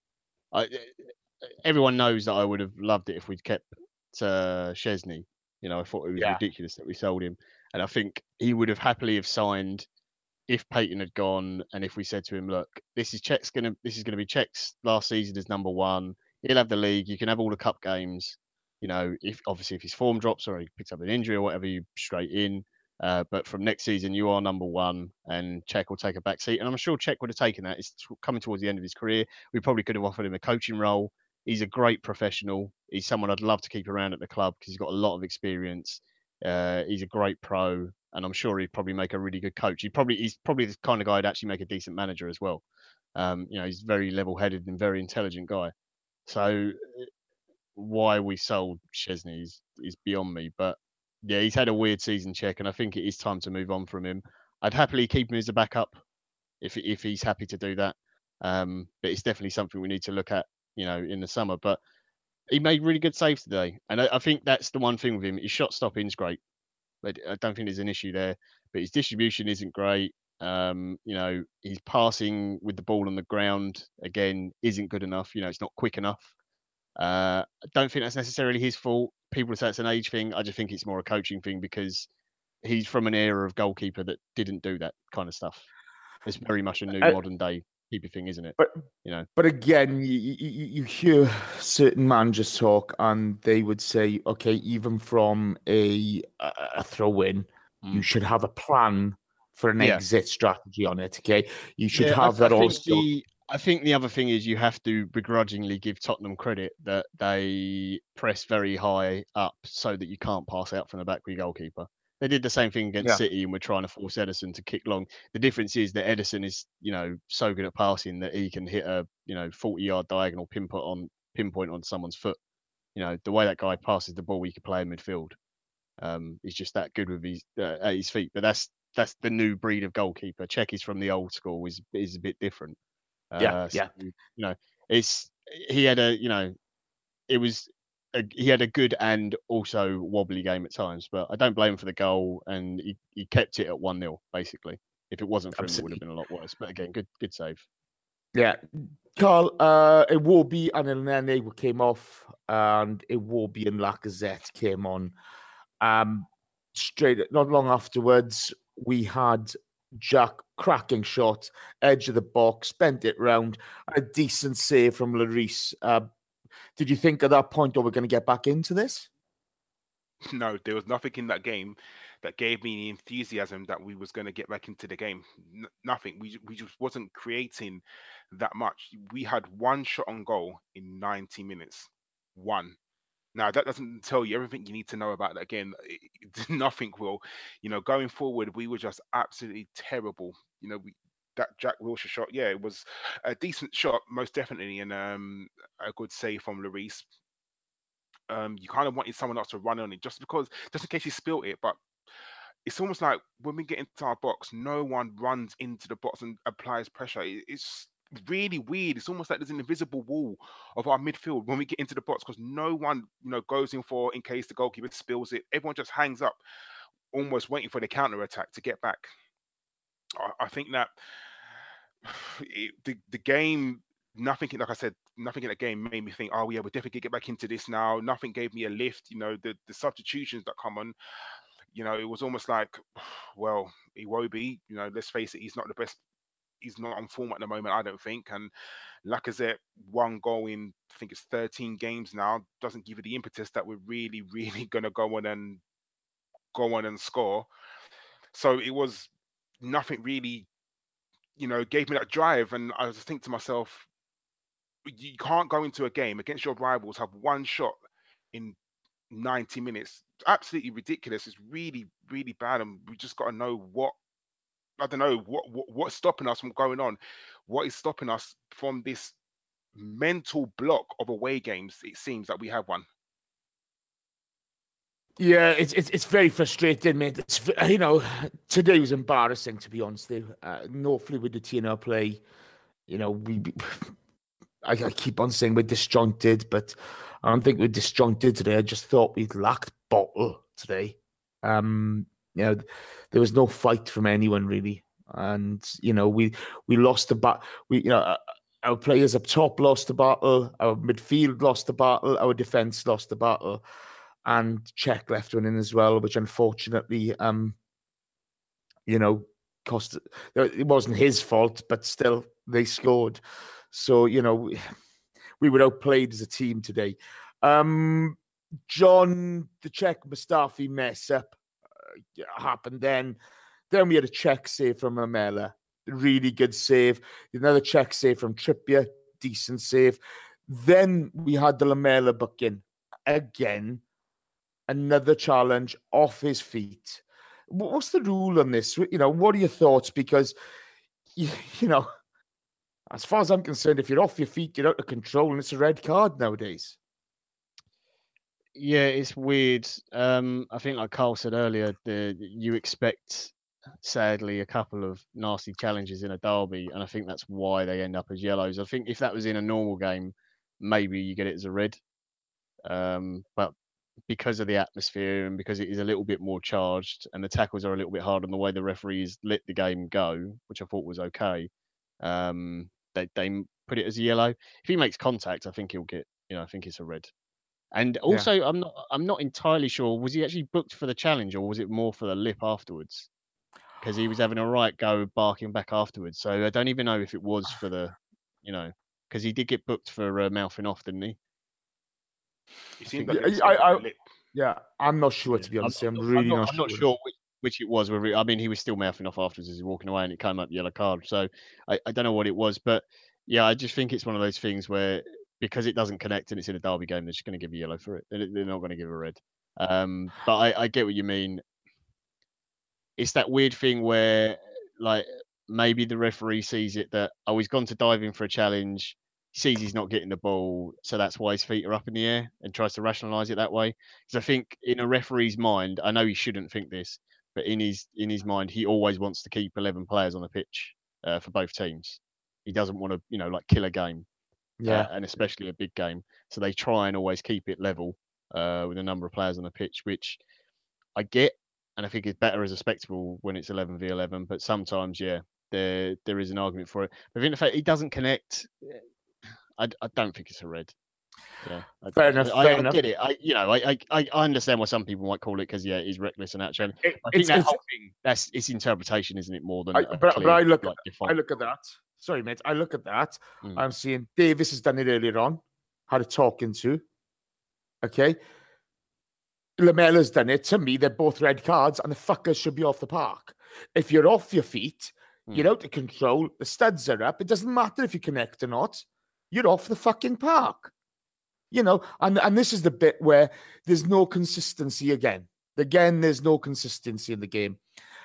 I, everyone knows that I would have loved it if we'd kept uh, Szczesny. You know, I thought it was Yeah. ridiculous that we sold him, and I think he would have happily have signed if Peyton had gone, and if we said to him, "Look, this is Czech's gonna, this is gonna be Czech's last season as number one. He'll have the league. You can have all the cup games. You know, if obviously if his form drops or he picks up an injury or whatever, you straight in. Uh, but from next season, you are number one, and Czech will take a back seat. And I'm sure Czech would have taken that. It's coming towards the end of his career. We probably could have offered him a coaching role. He's a great professional. He's someone I'd love to keep around at the club because he's got a lot of experience. Uh, he's a great pro, and I'm sure he'd probably make a really good coach. He probably he's probably the kind of guy who'd actually make a decent manager as well. Um, you know, he's very level-headed and very intelligent guy. So why we sold Szczesny is, is beyond me. But yeah, he's had a weird season, Czech, and I think it is time to move on from him. I'd happily keep him as a backup if if he's happy to do that. Um, but it's definitely something we need to look at, you know, in the summer. But he made really good saves today, and I, I think that's the one thing with him. His shot stopping's great. But I don't think there's an issue there. But his distribution isn't great. Um, you know, his passing with the ball on the ground again isn't good enough. You know, it's not quick enough. Uh, I don't think that's necessarily his fault. People say it's an age thing. I just think it's more a coaching thing because he's from an era of goalkeeper that didn't do that kind of stuff. It's very much a new Uh, modern day keeper thing, isn't it? But You know, but again, you, you, you hear certain managers talk, and they would say, okay, even from a a throw in, you Mm. should have a plan for an yeah, exit strategy on it. Okay, you should yeah. I, have I that think also. the I think the other thing is you have to begrudgingly give Tottenham credit that they press very high up so that you can't pass out from the back with your goalkeeper. They did the same thing against Yeah, City, and we're trying to force Ederson to kick long. The difference is that Ederson is, you know, so good at passing that he can hit a, you know, forty yard diagonal pinpoint on pinpoint on someone's foot. You know, the way that guy passes the ball, he could play in midfield. Um, he's just that good with his uh, at his feet. But that's that's the new breed of goalkeeper. Czech is from the old school. is is a bit different. yeah, Uh, so, yeah. you know, it's he had a, you know, it was a, he had a good and also wobbly game at times, but I don't blame him for the goal, and he, he kept it at one nil basically. If it wasn't for him, it would have Absolutely. been a lot worse. But again, good good save. Yeah, Carl, uh, it will be and Elneny came off, and it will be and Lacazette came on. Um, straight not long afterwards, we had Jack cracking shot, edge of the box, bent it round, a decent save from Lloris. Uh, did you think at that point, oh, we're going to get back into this? No, there was nothing in that game that gave me the enthusiasm that we was going to get back into the game. N- nothing. We ju- we just wasn't creating that much. We had one shot on goal in ninety minutes. One. Now that doesn't tell you everything you need to know about that game. It- it- nothing will. You know, going forward, we were just absolutely terrible. You know, we that Jack Wilshere shot, yeah, it was a decent shot, most definitely, and um, a good save from Lloris. Um, you kind of wanted someone else to run on it just because, just in case he spilt it. But it's almost like when we get into our box, no one runs into the box and applies pressure. It- It's really weird. It's almost like there's an invisible wall of our midfield when we get into the box because no one, you know, goes in for in case the goalkeeper spills it. Everyone just hangs up, almost waiting for the counter attack to get back. I, I think that it, the the game, nothing like I said, nothing in the game made me think, oh yeah, we're definitely gonna get back into this now. Nothing gave me a lift. You know, the the substitutions that come on, you know, it was almost like, well, Iwobi, you know, let's face it, he's not the best. He's not on form at the moment, I don't think. And Lacazette, one goal in, I think it's thirteen games now, doesn't give you the impetus that we're really, really gonna go on and go on and score. So it was nothing really, you know, gave me that drive. And I just think to myself, you can't go into a game against your rivals, have one shot in ninety minutes. Absolutely ridiculous. It's really, really bad. And we just got to know what, I don't know, what, what what's stopping us from going on. What is stopping us from this mental block of away games? It seems that we have one. Yeah, it's it's it's very frustrating, mate. It's, you know, today was embarrassing, to be honest with you. Uh, no fluidity in our play. You know, we. I, I keep on saying we're disjointed, but I don't think we're disjointed today. I just thought we lacked bottle today. Um, you know, there was no fight from anyone really, and you know, we we lost the bat. We, you know, our players up top lost the battle. Our midfield lost the battle. Our defense lost the battle. And Czech left one in as well, which unfortunately, um, you know, cost. It wasn't his fault, but still they scored. So you know, we, we were outplayed as a team today. Um, John, the Czech Mustafi mess up uh, happened then. Then we had a Czech save from Lamela, really good save. Another Czech save from Trippier, decent save. Then we had the Lamela booking again. Another challenge off his feet. What's the rule on this? You know, what are your thoughts? Because, you, you know, as far as I'm concerned, if you're off your feet, you're out of control, and it's a red card nowadays. Yeah, it's weird. Um, I think, like Carl said earlier, the you expect, sadly, a couple of nasty challenges in a derby, and I think that's why they end up as yellows. I think if that was in a normal game, maybe you get it as a red. Um, but because of the atmosphere and because it is a little bit more charged and the tackles are a little bit hard on the way the referees let the game go, which I thought was okay, um, they they put it as a yellow. If he makes contact, I think he'll get, you know, I think it's a red. And Yeah. also, I'm not I'm not entirely sure, was he actually booked for the challenge or was it more for the lip afterwards? Because he was having a right go barking back afterwards. So I don't even know if it was for the, you know, because he did get booked for uh, mouthing off, didn't he? It I seemed think like Yeah, it was I, something for I, the lip. yeah, I'm not sure, Yeah. to be I'm, honest. I'm I'm not, I'm really not, not I'm not sure. sure which, which it was. Whether it, I mean, he was still mouthing off afterwards as he was walking away, and it came up yellow card. So I, I don't know what it was, but yeah, I just think it's one of those things where because it doesn't connect and it's in a derby game, they're just going to give a yellow for it. They're, they're not going to give a red. Um, but I, I get what you mean. It's that weird thing where like maybe the referee sees it that, oh, he's gone to dive in for a challenge, sees he's not getting the ball, so that's why his feet are up in the air and tries to rationalise it that way. Because I think in a referee's mind, I know he shouldn't think this, but in his in his mind, he always wants to keep eleven players on the pitch uh, for both teams. He doesn't want to, you know, like kill a game, uh, Yeah. and especially a big game. So they try and always keep it level uh, with a number of players on the pitch, which I get, and I think it's better as a spectacle when it's eleven v eleven. But sometimes, yeah, there there is an argument for it. But I think the fact he doesn't connect, I, I don't think it's a red. Yeah, I, Fair enough. I, Fair I enough. get it. I you know I I, I understand why some people might call it because yeah, he's reckless and action. It, I think it's that it's. whole thing that's it's interpretation, isn't it, more than I, a but but clear I look at like I default. look at that. Sorry, mate. I look at that. Mm. I'm seeing Davis has done it earlier on. Had a talking to. Okay. Lamela's done it. To me, they're both red cards, and the fuckers should be off the park. If you're off your feet, you're Mm. out of control. The studs are up. It doesn't matter if you connect or not. You're off the fucking park. You know, and and this is the bit where there's no consistency again. Again, there's no consistency in the game.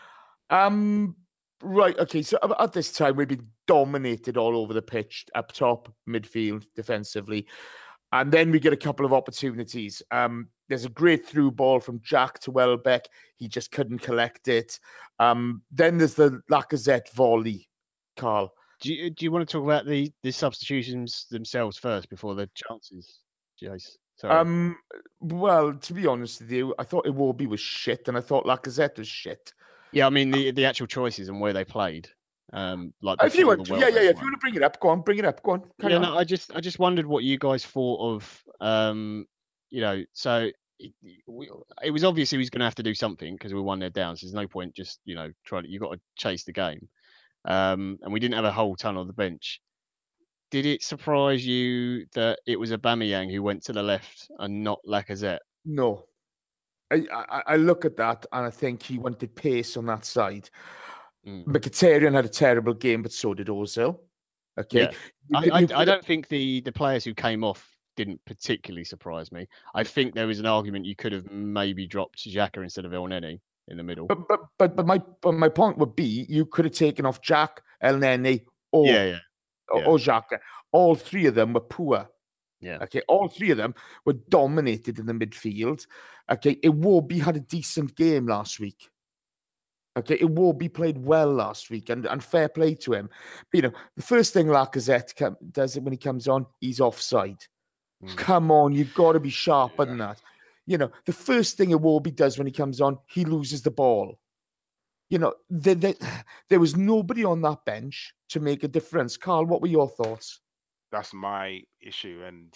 Um, right, okay. So at- at this time, we've been dominated all over the pitch, up top, midfield, defensively, and then we get a couple of opportunities. Um, there's a great through ball from Jack to Welbeck. He just couldn't collect it. Um, then there's the Lacazette volley, Carl. Do you do you want to talk about the the substitutions themselves first before the chances, Jace? Sorry. Um, well, to be honest with you, I thought Iwobi was shit, and I thought Lacazette was shit. Yeah, I mean the the actual choices and where they played. Um, like If you before want the to, yeah, yeah, Welbeck yeah. If one. you want to bring it up, go on, bring it up. Go on, carry Yeah, on. no, I just I just wondered what you guys thought of. Um, you know, so it, we, it was obvious he was going to have to do something because we won their down. So there's no point just you know trying. You got to chase the game. Um, and we didn't have a whole ton on the bench. Did it surprise you that it was Aubameyang who went to the left and not Lacazette? No. I, I, I look at that and I think he wanted pace on that side. Mm. Mkhitaryan had a terrible game, but so did Ozil. Okay. Yeah, You I, could- I, you I could- don't think the, the players who came off didn't particularly surprise me. I think there was an argument you could have maybe dropped Xhaka instead of Elneny in the middle. But but but but my but my point would be you could have taken off Jack, El Nene, or Yeah, yeah, or, yeah. or Xhaka. All three of them were poor. yeah. Okay, all three of them were dominated in the midfield. Okay, Iwobi had a decent game last week. Okay, Iwobi played well last week, and, and fair play to him. But, you know, the first thing Lacazette com- does it when he comes on, he's offside. Mm. Come on, you've got to be sharper Yeah. than that. You know, the first thing Iwobi does when he comes on, he loses the ball. You know, the, the, there was nobody on that bench to make a difference. Carl, what were your thoughts? That's my issue, and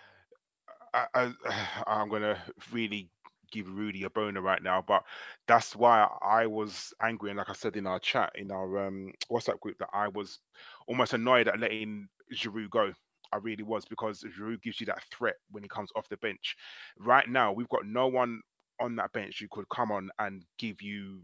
I, I, I'm gonna really give Rudy a boner right now, but that's why I was angry. And like I said in our chat, in our um, WhatsApp group, that I was almost annoyed at letting Giroud go. I really was, because Giroud gives you that threat when he comes off the bench. Right now, we've got no one on that bench who could come on and give you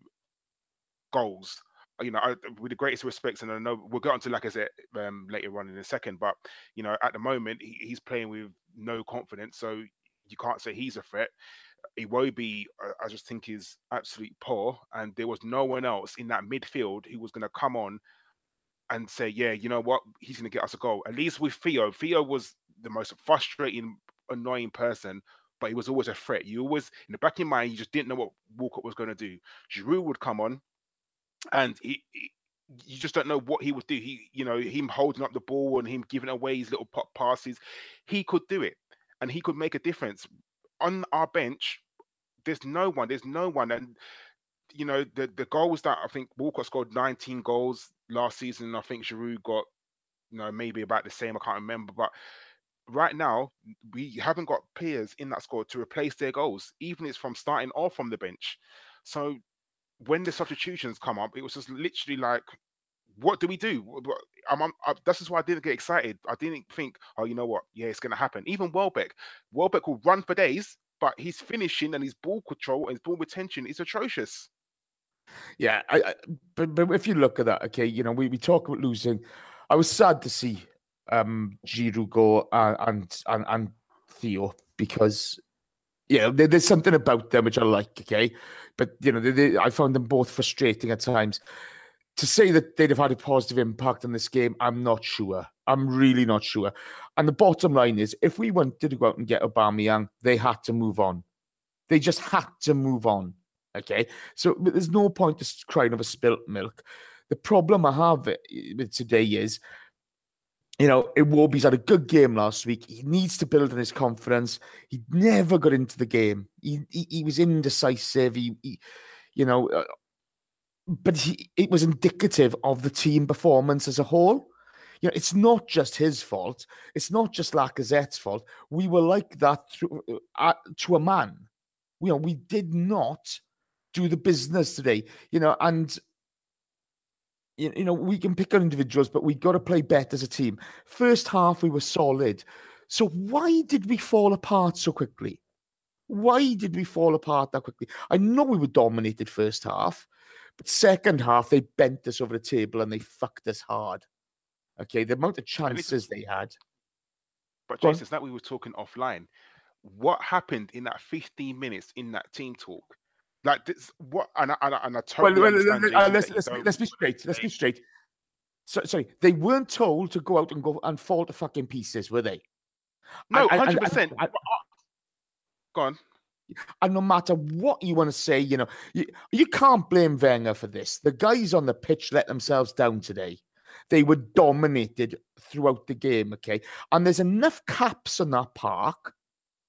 goals. You know, I, with the greatest respects, and I know we'll get onto Lacazette um, later on in a second, but you know, at the moment he, he's playing with no confidence, so you can't say he's a threat. Iwobi, I, I just think is absolutely poor, and there was no one else in that midfield who was going to come on and say, yeah, you know what, he's going to get us a goal. At least with Theo, Theo was the most frustrating, annoying person, but he was always a threat. You always, in the back of your mind, you just didn't know what Walcott was going to do. Giroud would come on, and he, he- you just don't know what he would do. He, you know, him holding up the ball and him giving away his little pop passes, he could do it, and he could make a difference. On our bench, there's no one. There's no one, and you know the the goals that I think Walcott scored nineteen goals last season. I think Giroud got, you know, maybe about the same. I can't remember, but right now we haven't got players in that squad to replace their goals, even if it's from starting or from the bench. So when the substitutions come up, it was just literally like, what do we do? What- what- I'm, I'm, I, this is why I didn't get excited. I didn't think, oh, you know what? Yeah, it's going to happen. Even Welbeck, Welbeck will run for days, but his finishing and his ball control and his ball retention is atrocious. Yeah, I, I, but but if you look at that, okay, you know, we, we talk about losing. I was sad to see um Giroud go and and and, and Theo, because yeah, there, there's something about them which I like, okay, but you know, they, they, I found them both frustrating at times. To say that they'd have had a positive impact on this game, I'm not sure. I'm really not sure. And the bottom line is, if we wanted to go out and get Aubameyang, they had to move on. They just had to move on. Okay, so but there's no point just crying over spilt milk. The problem I have with today is, you know, Iwobi's had a good game last week. He needs to build on his confidence. He never got into the game. He he, he was indecisive. He, he you know, uh, but he, it was indicative of the team performance as a whole. You know, it's not just his fault. It's not just Lacazette's fault. We were like that to, uh, to a man. You know, we did not do the business today. You know, and you you know, we can pick on individuals, but we got to play better as a team. First half, we were solid. So why did we fall apart so quickly? Why did we fall apart that quickly? I know we were dominated first half, but second half, they bent us over the table and they fucked us hard. Okay, the amount of And this is, chances they had. but Go on. Jason, it's like we were talking offline. What happened in that fifteen minutes in that team talk? Like this, what? And I, and I, and I Well, totally well, understand, uh, Jason, let's, that you let's, don't. let's be straight. Let's be straight. So, sorry, they weren't told to go out and go and fall to fucking pieces, were they? No, And, and, hundred and, percent. and, Go on. and no matter what you want to say, you know, you, you can't blame Wenger for this. The guys on the pitch let themselves down today. They were dominated throughout the game, okay? And there's enough caps on that park,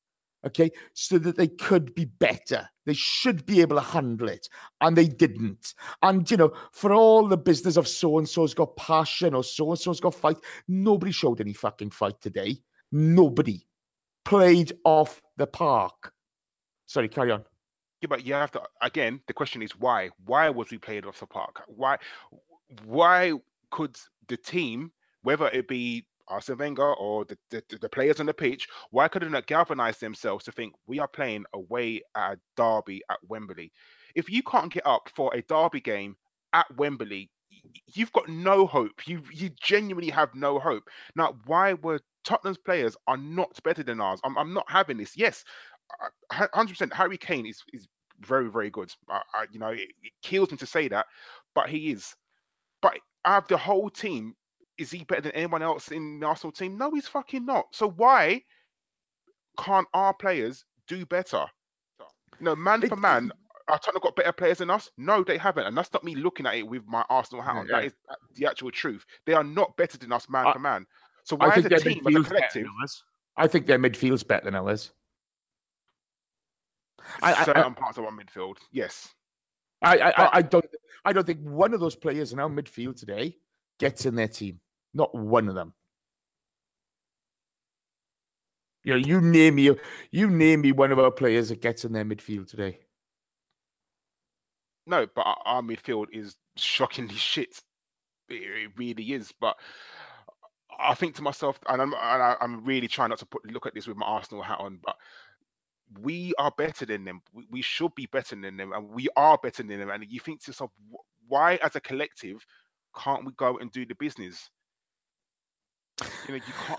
okay, so that they could be better. They should be able to handle it, and they didn't. And, you know, for all the business of so-and-so's got passion or so-and-so's got fight, nobody showed any fucking fight today. Nobody played off the park. Sorry, carry on. Yeah, but you have to, again, the question is why? Why was we played off the park? Why why could the team, whether it be Arsene Wenger or the, the, the players on the pitch, why couldn't they galvanize themselves to think we are playing away at a derby at Wembley? If you can't get up for a derby game at Wembley, y- you've got no hope. You you genuinely have no hope. Now, why were Tottenham's players are not better than ours? I'm, I'm not having this. Yes, one hundred percent Harry Kane is is very very good. I, I, you know, it, it kills me to say that, but he is. But out of the whole team, is he better than anyone else in the Arsenal team? No, he's fucking not. So why can't our players do better? You know, man It, for man, are Tottenham got better players than us? No, they haven't. And that's not me looking at it with my Arsenal hat on. yeah. That is the actual truth. They are not better than us man I, for man. So I why as think a their team, as a midfield's better collective, than ours. I think their midfield's better than ours. I, I, I, certain parts of our midfield, yes. I, I, But I don't I don't think one of those players in our midfield today gets in their team. Not one of them. You know, you name me you name me one of our players that gets in their midfield today. no, but our, our midfield is shockingly shit. It, it really is. But I think to myself, and I'm and I, I'm really trying not to put look at this with my Arsenal hat on, but we are better than them. We, we should be better than them, and we are better than them. And you think to yourself, wh- why, as a collective, can't we go and do the business? You know, you can't.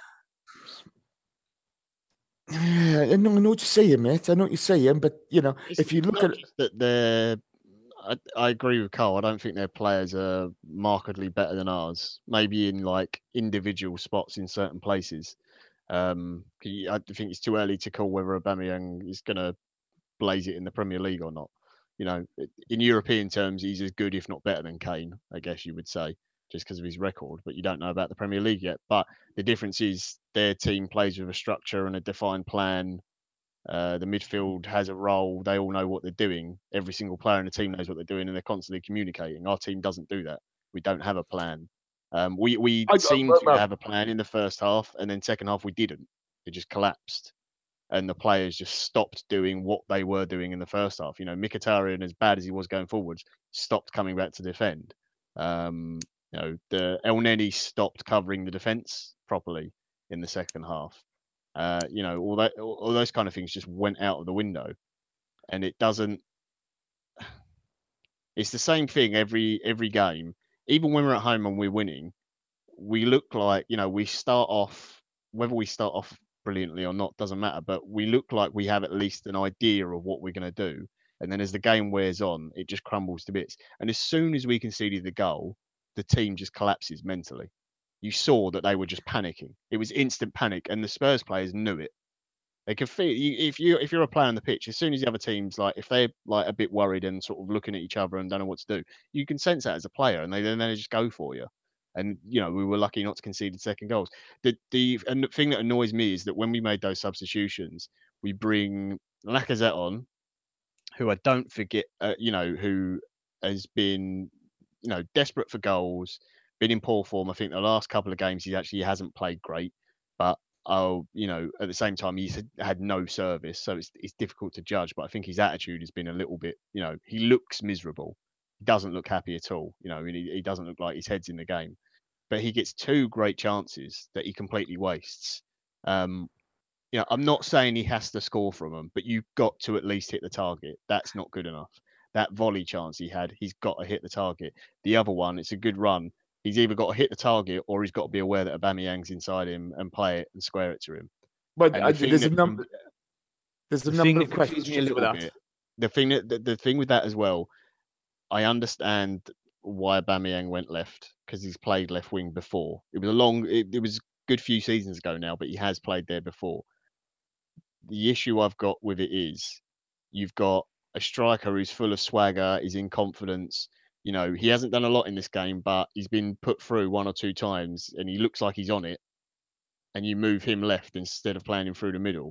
Yeah, I know, I know what you're saying, mate. I know what you're saying, but you know, It's if you look not at just that they're. I, I agree with Carl. I don't think their players are markedly better than ours. Maybe in like individual spots in certain places. Um, 'cause you- I think it's too early to call whether Aubameyang is going to blaze it in the Premier League or not. You know, i- in European terms, he's as good, if not better, than Kane. I guess you would say, just because of his record. But you don't know about the Premier League yet. But the difference is their team plays with a structure and a defined plan. Uh, the midfield has a role. They all know what they're doing. Every single player in the team knows what they're doing, and they're constantly communicating. Our team doesn't do that. We don't have a plan. Um, we we I, seemed to well, have a plan in the first half, and then second half we didn't. It just collapsed, and the players just stopped doing what they were doing in the first half. You know, Mkhitaryan, as bad as he was going forwards, stopped coming back to defend. Um, you know, the El Neni stopped covering the defence properly in the second half. Uh, you know, all that, all, all those kind of things just went out of the window, and it doesn't. It's the same thing every every game. Even when we're at home and we're winning, we look like, you know, we start off, whether we start off brilliantly or not doesn't matter, but we look like we have at least an idea of what we're going to do. And then as the game wears on, it just crumbles to bits. And as soon as we conceded the goal, the team just collapses mentally. You saw that they were just panicking. It was instant panic, and the Spurs players knew it. They can feel you, if you if you're a player on the pitch, as soon as the other team's like, if they're like a bit worried and sort of looking at each other and don't know what to do, you can sense that as a player, and they then they just go for you. And you know, we were lucky not to concede the second goals. The the and the thing that annoys me is that when we made those substitutions, we bring Lacazette on, who I don't forget, uh, you know, who has been, you know, desperate for goals, been in poor form. I think the last couple of games he actually hasn't played great, but oh, you know, at the same time he's had, had no service, so it's it's difficult to judge. But I think his attitude has been a little bit, you know, he looks miserable. He doesn't look happy at all. You know, and he, he doesn't look like his head's in the game. But he gets two great chances that he completely wastes. Um, you know, I'm not saying he has to score from them, but you've got to at least hit the target. That's not good enough. That volley chance he had, he's got to hit the target. The other one, it's a good run. He's either got to hit the target or he's got to be aware that Aubameyang's inside him and play it and square it to him. but And I, the thing there's a that number there's a the number thing of that questions. confuses me a little bit. The thing that the, the thing with that as well, I understand why Aubameyang went left because he's played left wing before. It was a long, it, it was a good few seasons ago now, but he has played there before. The issue I've got with it is you've got a striker who's full of swagger, is in confidence. You know, he hasn't done a lot in this game, but he's been put through one or two times and he looks like he's on it. And you move him left instead of playing him through the middle.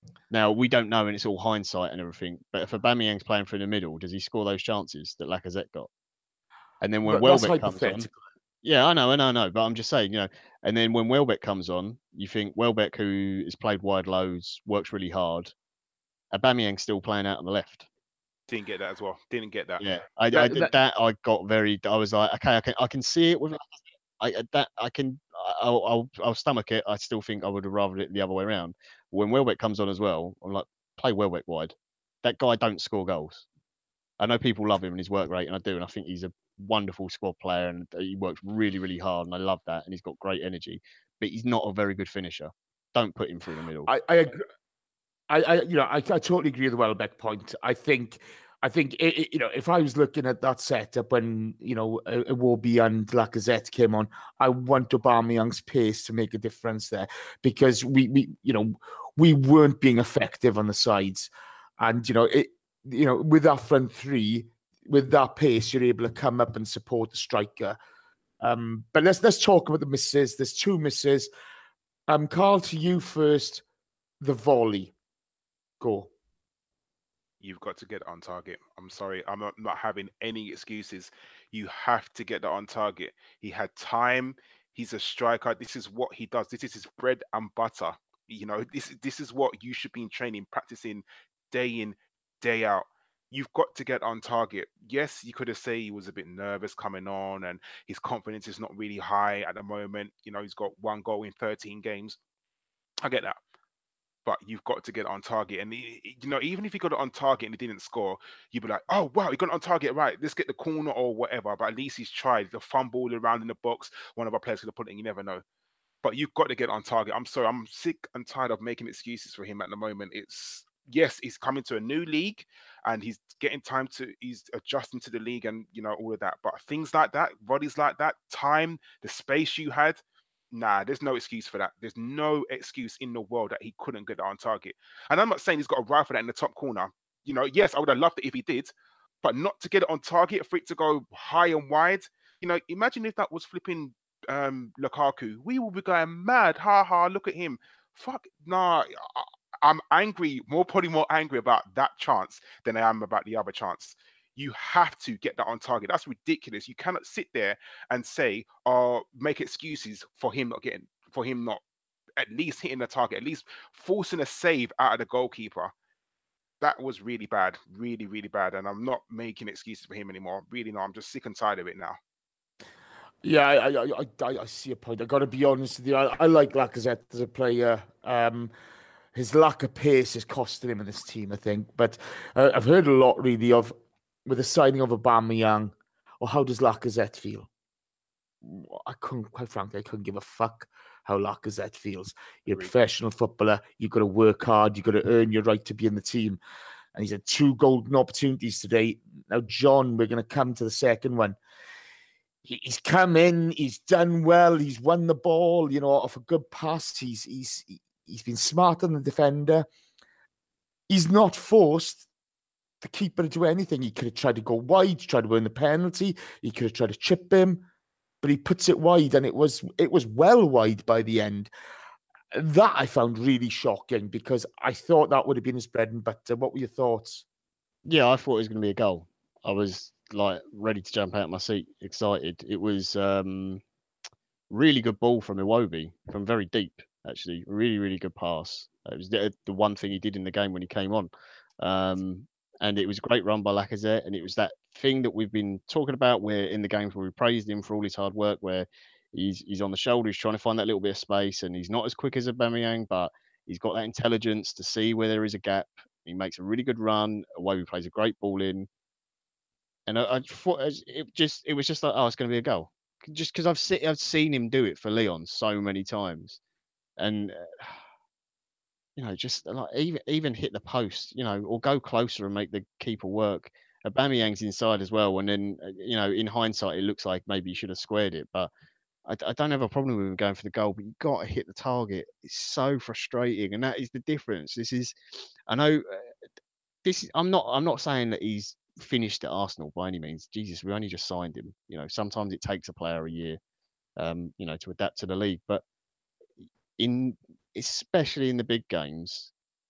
Now we don't know, and it's all hindsight and everything. But if Aubameyang's playing through the middle, does he score those chances that Lacazette got? And then when But that's Welbeck comes on, hypothetical. yeah, I know, and I know, but I'm just saying, you know. And then when Welbeck comes on, you think Welbeck, who has played wide loads, works really hard. Aubameyang's still playing out on the left. Didn't get that as well. Didn't get that. Yeah, I, I That, did that, that. I got very. I was like, okay, I can, I can see it with. I uh, that I can. I'll, I'll, I'll stomach it. I still think I would have rather it the other way around. When Welbeck comes on as well, I'm like, play Welbeck wide. That guy don't score goals. I know people love him and his work rate, and I do, and I think he's a wonderful squad player, and he works really, really hard, and I love that, and he's got great energy. But he's not a very good finisher. Don't put him through the middle. I, I agree. I, I, you know, I, I totally agree with the Welbeck point. I think, I think, it, it, you know, if I was looking at that setup when, you know, Iwobi and Lacazette came on, I want Aubameyang's pace to make a difference there because we, we, you know, we weren't being effective on the sides, and you know, it, you know, with that front three, with that pace, you're able to come up and support the striker. Um, but let's let's talk about the misses. There's two misses. Um, Carl, to you first. The volley. Go. You've got to get it on target. I'm sorry. I'm not, not having any excuses. You have to get that on target. He had time. He's a striker. This is what he does. This is his bread and butter. You know, this this is what you should be in training, practicing day in, day out. You've got to get on target. Yes, you could have said he was a bit nervous coming on and his confidence is not really high at the moment. You know, he's got one goal in thirteen games. I get that, but you've got to get it on target. And he- he- you know, even if he got it on target and he didn't score, you'd be like, "Oh wow, he got it on target, right? Let's get the corner or whatever." But at least he's tried. The fumble around in the box, one of our players could have put it in. You never know. But you've got to get on target. I'm sorry, I'm sick and tired of making excuses for him at the moment. It's yes, he's coming to a new league and he's getting time to he's adjusting to the league and you know all of that. But things like that, bodies like that, time, the space you had, nah, there's no excuse for that. There's no excuse in the world that he couldn't get that on target. And I'm not saying he's got a rifle that in the top corner. You know, yes, I would have loved it if he did, but not to get it on target for it to go high and wide. You know, imagine if that was flipping um Lukaku, we will be going mad. Ha ha, look at him. Fuck nah. I, I'm angry, more probably more angry about that chance than I am about the other chance. You have to get that on target. That's ridiculous. You cannot sit there and say or make excuses for him not getting for him not at least hitting the target, at least forcing a save out of the goalkeeper. That was really bad, really, really bad. And I'm not making excuses for him anymore. Really, no, I'm just sick and tired of it now. Yeah, I, I, I, I, I see a point. I got to be honest with you. I, I like Lacazette as a player. Um, his lack of pace is costing him in this team, I think. But uh, I've heard a lot really of with the signing of Aubameyang. Or how does Lacazette feel? I couldn't, quite frankly, I couldn't give a fuck how Lacazette feels. You're a Agreed. professional footballer. You've got to work hard. You've got to earn your right to be in the team. And he's had two golden opportunities today. Now, John, we're going to come to the second one. He's come in, he's done well, he's won the ball, you know, off a good pass. He's he's he's been smart than the defender. He's not forced the keeper to do anything. He could have tried to go wide, tried to win the penalty. He could have tried to chip him, but he puts it wide, and it was it was well wide by the end. That I found really shocking because I thought that would have been his bread and butter. What were your thoughts? Yeah, I thought it was going to be a goal. I was like ready to jump out of my seat, excited. It was um, really good ball from Iwobi from very deep, actually. Really, really good pass. It was the, the one thing he did in the game when he came on. Um, and it was a great run by Lacazette. And it was that thing that we've been talking about where in the games where we praised him for all his hard work, where he's he's on the shoulder, he's trying to find that little bit of space, and he's not as quick as Aubameyang, but he's got that intelligence to see where there is a gap. He makes a really good run. Iwobi plays a great ball in. And I, I thought it just it was just like, oh, it's going to be a goal, just because I've seen I've seen him do it for Leon so many times, and uh, you know, just like even even hit the post, you know, or go closer and make the keeper work. Aubameyang's inside as well, and then uh, you know, in hindsight, it looks like maybe you should have squared it, but I, I don't have a problem with him going for the goal, but you got to hit the target. It's so frustrating, and that is the difference. This is, I know, uh, this is, I'm not I'm not saying that he's finished at Arsenal by any means. Jesus, we only just signed him. You know, sometimes it takes a player a year, um, you know, to adapt to the league. But in especially in the big games,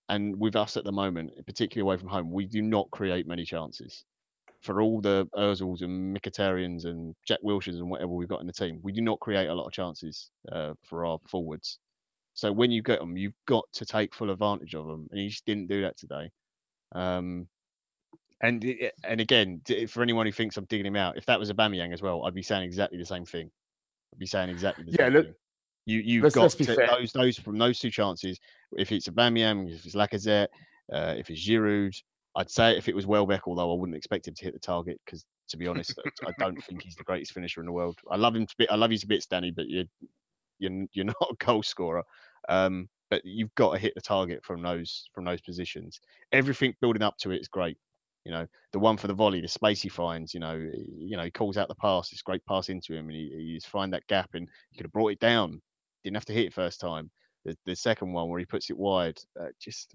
And with us at the moment, particularly away from home, we do not create many chances. For all the Ozils and Mkhitaryan's and Jack Wilshere's and whatever we've got in the team, we do not create a lot of chances uh, for our forwards. So when you get them, you've got to take full advantage of them, and he just didn't do that today. Um, and and again, for anyone who thinks I'm digging him out, if that was Aubameyang as well, I'd be saying exactly the same thing. I'd be saying exactly the Yeah, same look, thing. You you've let's got let's be to, fair. those those from those two chances. If it's Aubameyang, if it's Lacazette, uh, if it's Giroud, I'd say if it was Welbeck, although I wouldn't expect him to hit the target because, to be honest, I don't think he's the greatest finisher in the world. I love him to bit. I love you to bits, Danny, but you're you're you're not a goal scorer. Um, but you've got to hit the target from those from those positions. Everything building up to it is great. You know, the one for the volley, the space he finds. You know, you know, he calls out the pass. It's a great pass into him, and he, he's find that gap, and he could have brought it down. Didn't have to hit it first time. The, the second one where he puts it wide, uh, just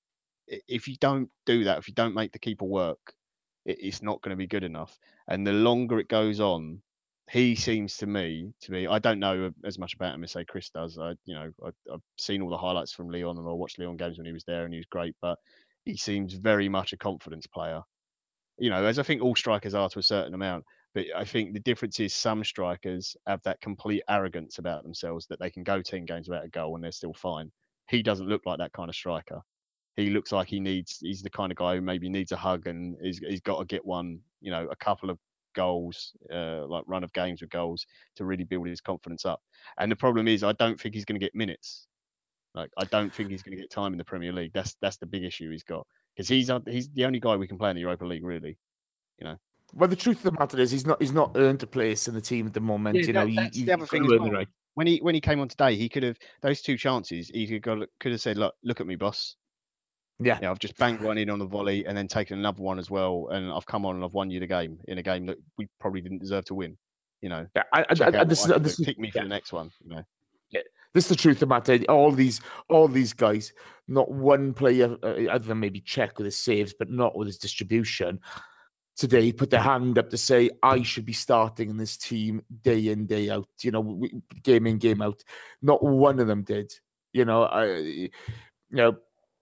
if you don't do that, if you don't make the keeper work, it, it's not going to be good enough. And the longer it goes on, he seems to me to be. I don't know as much about him as say Chris does. I, you know, I, I've seen all the highlights from Leon, and I watched Leon games when he was there, and he was great. But he seems very much a confidence player. You know, as I think all strikers are to a certain amount. But I think the difference is some strikers have that complete arrogance about themselves that they can go ten games without a goal and they're still fine. He doesn't look like that kind of striker. He looks like he needs. He's the kind of guy who maybe needs a hug and he's, he's got to get one. You know, a couple of goals, uh, like run of games with goals to really build his confidence up. And the problem is, I don't think he's going to get minutes. Like, I don't think he's going to get time in the Premier League. That's that's the big issue he's got because he's he's the only guy we can play in the Europa League, really. You know. Well, the truth of the matter is, he's not he's not earned a place in the team at the moment. Yeah, you that, know, you, that's you, the other thing as well. Right? When he when he came on today, he could have those two chances. He could got could have said, "Look, look at me, boss. Yeah, yeah, I've just banged one in on the volley and then taken another one as well, and I've come on and I've won you the game in a game that we probably didn't deserve to win. You know, yeah. I, I, check I, out this what I is can this do. is Pick me for yeah. the next one. You know. Yeah. This is the truth of the matter. All these, all these guys, not one player, uh, other than maybe Czech with his saves, but not with his distribution. Today, put their hand up to say, "I should be starting in this team day in, day out." You know, we, game in, game out. Not one of them did. You know, I, you know,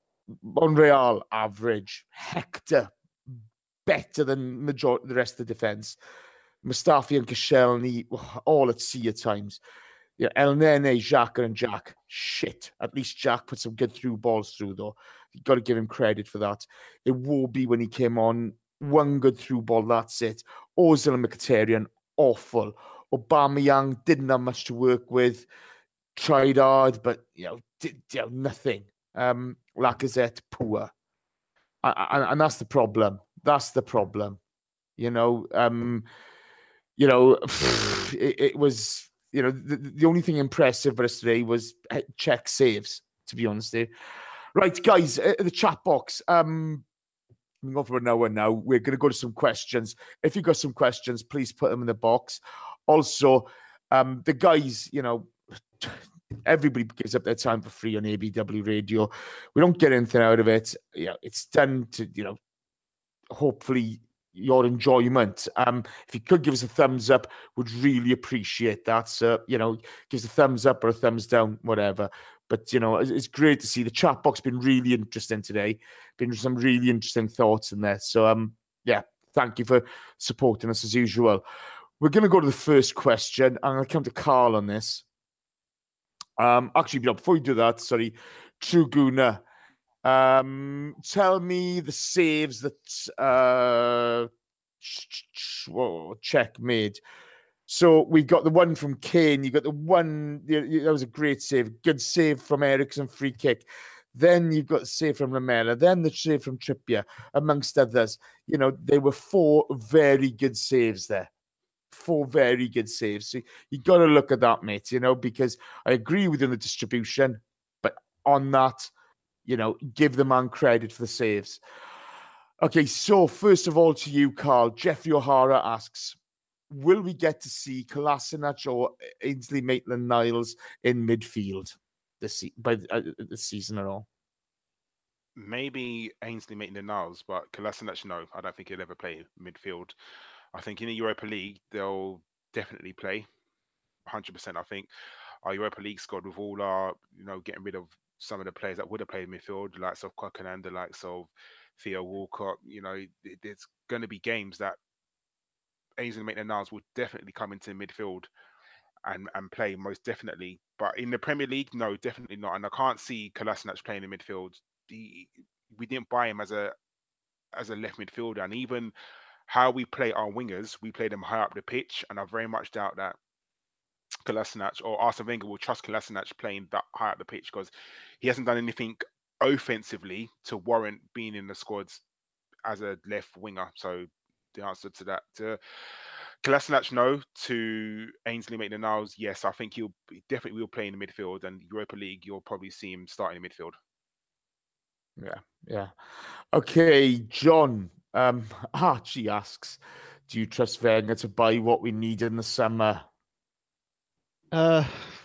Monreal average, Hector better than majority the rest of the defense. Mustafi and Koscielny all at sea at times. Yeah, El Nene, Xhaka, and Jack. Shit. At least Jack put some good through balls through, though. You've got to give him credit for that. It will be when he came on, one good through ball, that's it. Ozil and Mkhitaryan, awful. Aubameyang didn't have much to work with. Tried hard, but, you know, did, you know nothing. Um, Lacazette, poor. And, and that's the problem. That's the problem. You know, um, you know, it, it was... You know, the, the only thing impressive for us today was Czech saves, to be honest. There. Right, guys, uh, the chat box. Um, I'm going for an hour now. We're going to go to some questions. If you've got some questions, please put them in the box. Also, um, the guys, you know, everybody gives up their time for free on A B W Radio. We don't get anything out of it. You know, it's done to, you know, hopefully your enjoyment. Um, if you could give us a thumbs up, would really appreciate that. So, you know, give us a thumbs up or a thumbs down, whatever. But, you know, it's, it's great to see. The chat box been really interesting today. Been some really interesting thoughts in there. So, um, yeah, thank you for supporting us as usual. We're going to go to the first question. I'm going to come to Carl on this. Um, actually, before we do that, sorry, True Guna. Um, tell me the saves that uh, whoa, Czech made. So we've got the one from Kane. You got the one that was a great save, good save from Eriksen, free kick. Then you've got the save from Lamela. Then the save from Trippier, amongst others. You know, there were four very good saves there. Four very good saves. So you got to look at that, mate. You know, because I agree with you on the distribution, but on that, you know, give the man credit for the saves. Okay, so first of all to you, Carl. Jeffrey O'Hara asks, will we get to see Kolasinac or Ainsley Maitland-Niles in midfield this, se- by uh, this season at all? Maybe Ainsley Maitland-Niles, but Kolasinac, no. I don't think he'll ever play midfield. I think in the Europa League, they'll definitely play one hundred percent. I think our Europa League squad, with all our, you know, getting rid of some of the players that would have played midfield, the likes of Coquelin, the likes of Theo Walcott. You know, it, there's going to be games that Ainsley Maitland-Niles will definitely come into midfield and, and play most definitely. But in the Premier League, no, definitely not. And I can't see Kolasinac playing in midfield. The, we didn't buy him as a as a left midfielder, and even how we play our wingers, we play them high up the pitch, and I very much doubt that Kolasinac or Arsene Wenger will trust Kolasinac playing that high up the pitch because he hasn't done anything offensively to warrant being in the squads as a left winger. So the answer to that, to Kolasinac, no. To Ainsley Maitland-Niles, yes. I think he'll he definitely will play in the midfield, and Europa League, you'll probably see him starting in midfield. Yeah, yeah. Okay, John. Um, Archie asks, do you trust Wenger to buy what we need in the summer? Uh,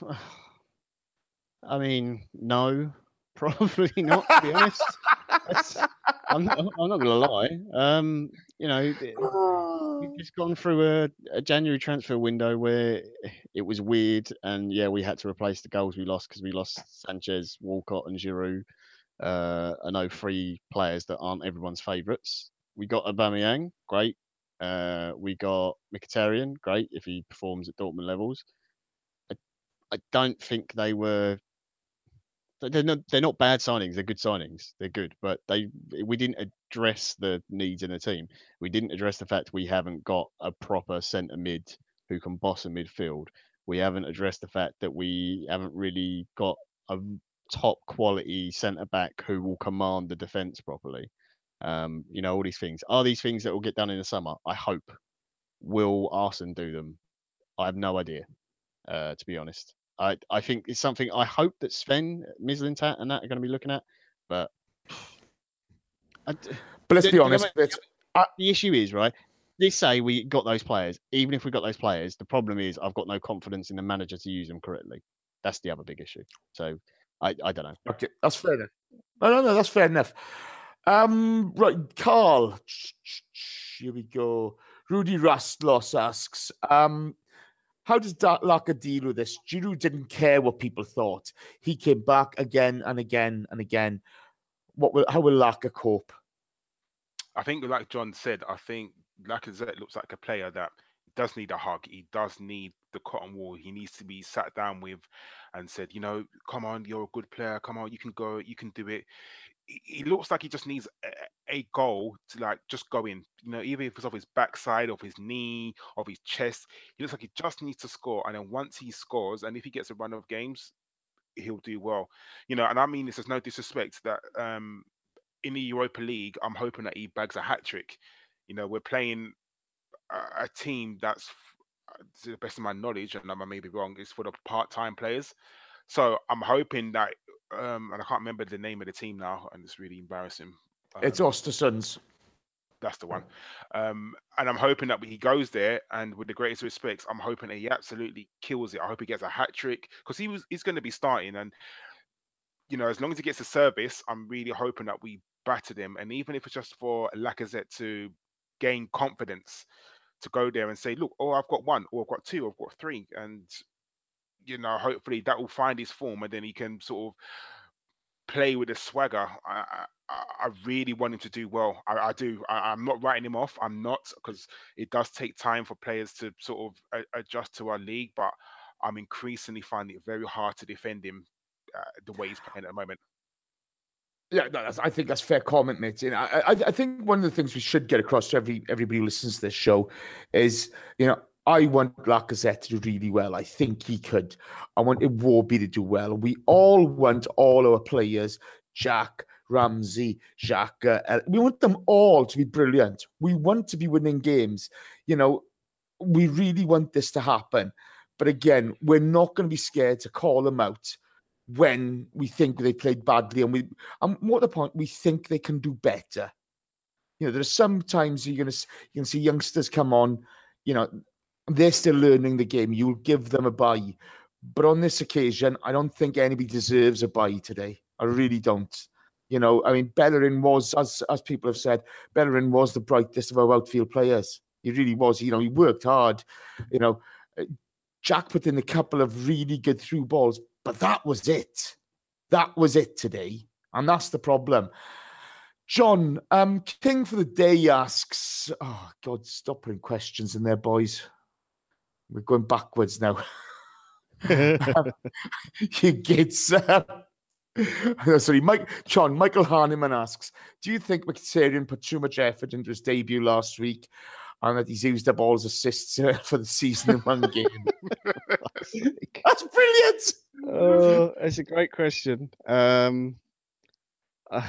I mean, no, probably not. To be honest, That's, I'm not, I'm not gonna lie. Um, you know, we've just gone through a, a January transfer window where it was weird, and yeah, we had to replace the goals we lost because we lost Sanchez, Walcott, and Giroud. Uh, I know three players that aren't everyone's favourites. We got Aubameyang, great. Uh, we got Mkhitaryan, great if he performs at Dortmund levels. I, I don't think they were. They're not. They're not bad signings. They're good signings. They're good, but they. We didn't address the needs in the team. We didn't address the fact we haven't got a proper centre mid who can boss a midfield. We haven't addressed the fact that we haven't really got a top quality centre back who will command the defence properly. Um, you know, all these things. Are these things that will get done in the summer? I hope. Will Arsene do them? I have no idea, uh, to be honest. I, I think it's something I hope that Sven Mislintat and that are going to be looking at, but I, But let's the, be the, honest, the, it's, I, the issue is, right, let's say we got those players. Even if we got those players, the problem is I've got no confidence in the manager to use them correctly. That's the other big issue. So I, I don't know. okay, that's fair enough. No, no, no, that's fair enough. Um, right, Carl. Here we go. Rudy Rastlos asks, um, how does Laka deal with this? Giroud didn't care what people thought. He came back again and again and again. What will? How will Laka cope? I think, like John said, I think Lacazette looks like a player that does need a hug. He does need the cotton wool. He needs to be sat down with and said, you know, come on, you're a good player. Come on, you can go, you can do it. He he looks like he just needs a, a goal to like just go in. You know, even if it's off his backside, off his knee, off his chest, he looks like he just needs to score. And then once he scores, and if he gets a run of games, he'll do well. You know, and I mean this is no disrespect that um in the Europa League, I'm hoping that he bags a hat trick. You know, we're playing a, a team that's, uh, to the best of my knowledge, and I may be wrong, is for the part-time players. So I'm hoping that, um, and I can't remember the name of the team now, and it's really embarrassing. Um, it's Ostersund's. That's the one. Um, and I'm hoping that he goes there, and with the greatest respects, I'm hoping that he absolutely kills it. I hope he gets a hat trick because he was he's going to be starting, and you know, as long as he gets a service, I'm really hoping that we batter them. And even if it's just for Lacazette to gain confidence, to go there and say, look, oh, I've got one, or I've got two, or I've got three. And, you know, hopefully that will find his form and then he can sort of play with the swagger. I, I, I really want him to do well. I, I do. I, I'm not writing him off. I'm not, because it does take time for players to sort of a, adjust to our league. But I'm increasingly finding it very hard to defend him uh, the way he's playing at the moment. Yeah, no, that's, I think that's fair comment, mate. You know, I, I think one of the things we should get across to every everybody who listens to this show is, you know, I want Lacazette to do really well. I think he could. I want Iwobi to do well. We all want all our players, Jack, Ramsey, Xhaka. Uh, we want them all to be brilliant. We want to be winning games. You know, we really want this to happen. But again, we're not going to be scared to call them out when we think they played badly, and we and more to the point, we think they can do better. You know, there's sometimes you're gonna you can see youngsters come on, you know, they're still learning the game. You'll give them a bye, but on this occasion, I don't think anybody deserves a bye today. I really don't. You know, I mean, Bellerin was, as as people have said, Bellerin was the brightest of our outfield players. He really was. You know, he worked hard. You know, Jack put in a couple of really good through balls, but that was it. that was it today. And that's the problem. John, um, King for the Day asks, oh, God, stop putting questions in there, boys. We're going backwards now. You gits. Uh, sorry, Mike, John, Michael Harniman asks, do you think Mkhitaryan put too much effort into his debut last week and that he's used up all his assists uh, for the season in one game? That's brilliant. Oh, that's a great question. Um, uh,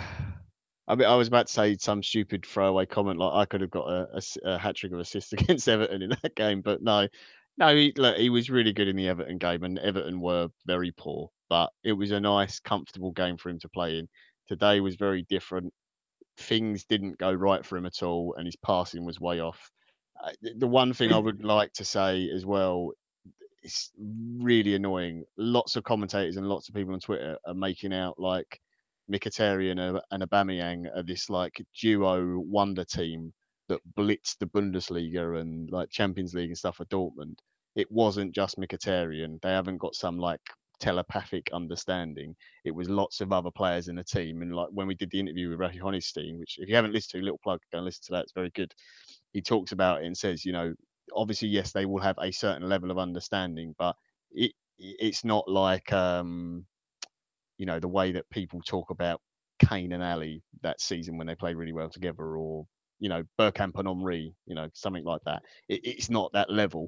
I mean, I was about to say some stupid throwaway comment like I could have got a, a, a hat trick of assists against Everton in that game, but no, no, he, look, he was really good in the Everton game, and Everton were very poor, but it was a nice, comfortable game for him to play in. Today was very different. Things didn't go right for him at all, and his passing was way off. Uh, the one thing I would like to say as well, it's really annoying. Lots of commentators and lots of people on Twitter are making out like Mkhitaryan and Aubameyang are this like duo wonder team that blitzed the Bundesliga and like Champions League and stuff for Dortmund. It wasn't just Mkhitaryan. They haven't got some like telepathic understanding. It was lots of other players in the team. And like when we did the interview with Rafi Honeystein, which if you haven't listened to, little plug, go and listen to that. It's very good. He talks about it and says, you know, obviously, yes, they will have a certain level of understanding, but it it's not like um, you know, the way that people talk about Kane and Ali that season when they played really well together, or you know, Bergkamp and Henry, you know, something like that. It, it's not that level.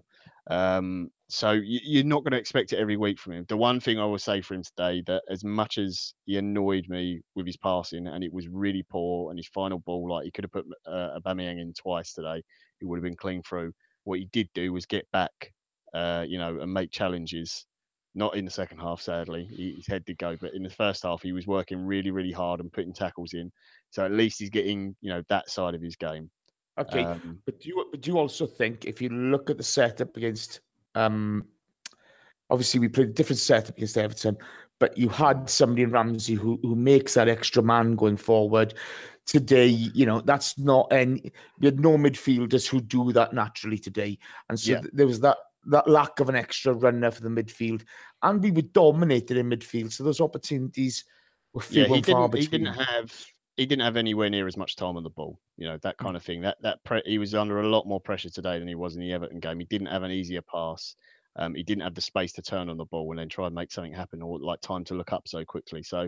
Um, so you, you're not going to expect it every week from him. The one thing I will say for him today, that as much as he annoyed me with his passing and it was really poor, and his final ball, like he could have put uh, Aubameyang in twice today, it would have been clean through. What he did do was get back, uh, you know, and make challenges. Not in the second half, sadly. He, his head did go, but in the first half, he was working really, really hard and putting tackles in. So at least he's getting, you know, that side of his game. Okay, Um, but do you but do you also think if you look at the setup against, um, obviously we played a different setup against Everton, but you had somebody in Ramsey who who makes that extra man going forward. Today, you know, that's not any. We had no midfielders who do that naturally today, and so Yeah. th- there was that that lack of an extra runner for the midfield, and we were dominated in midfield. So those opportunities were few yeah, he and far didn't. He between. didn't have. He didn't have anywhere near as much time on the ball. You know, that kind of thing. That that pre- he was under a lot more pressure today than he was in the Everton game. He didn't have an easier pass. Um, he didn't have the space to turn on the ball and then try and make something happen, or like time to look up so quickly. So,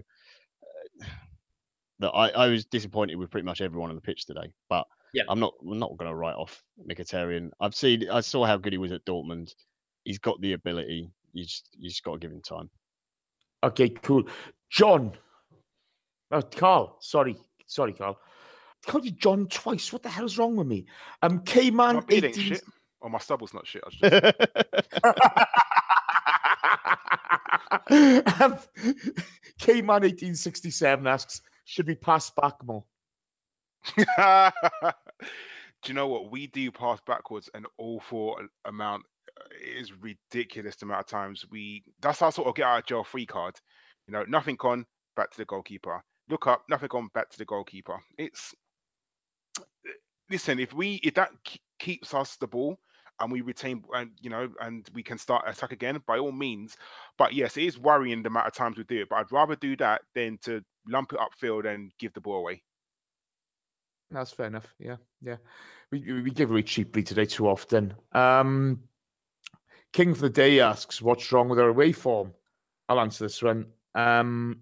uh, that I, I was disappointed with pretty much everyone on the pitch today. But Yeah. I'm not. I'm not going to write off Mkhitaryan. I've seen. I saw how good he was at Dortmund. He's got the ability. You just you just got to give him time. Okay, cool. John. Oh, Carl. Sorry. Sorry, Carl. I called you John twice. What the hell's wrong with me? Um, K-Man My beard ain't eighteen... shit. Or my stubble's not shit. I should um, K-Man eighteen sixty-seven asks, should we pass back more? Do you know what? We do pass backwards an awful amount. It is ridiculous the amount of times we. That's our sort of get out of jail free card. You know, nothing on, back to the goalkeeper. Look up, nothing on, back to the goalkeeper. It's listen. If we if that keeps us the ball and we retain, and you know, and we can start attack again, by all means. But yes, it is worrying the amount of times we do it. But I'd rather do that than to lump it upfield and give the ball away. That's fair enough. Yeah, yeah. We we give away cheaply today too often. Um, King for the Day asks, what's wrong with our away form? I'll answer this one. Um,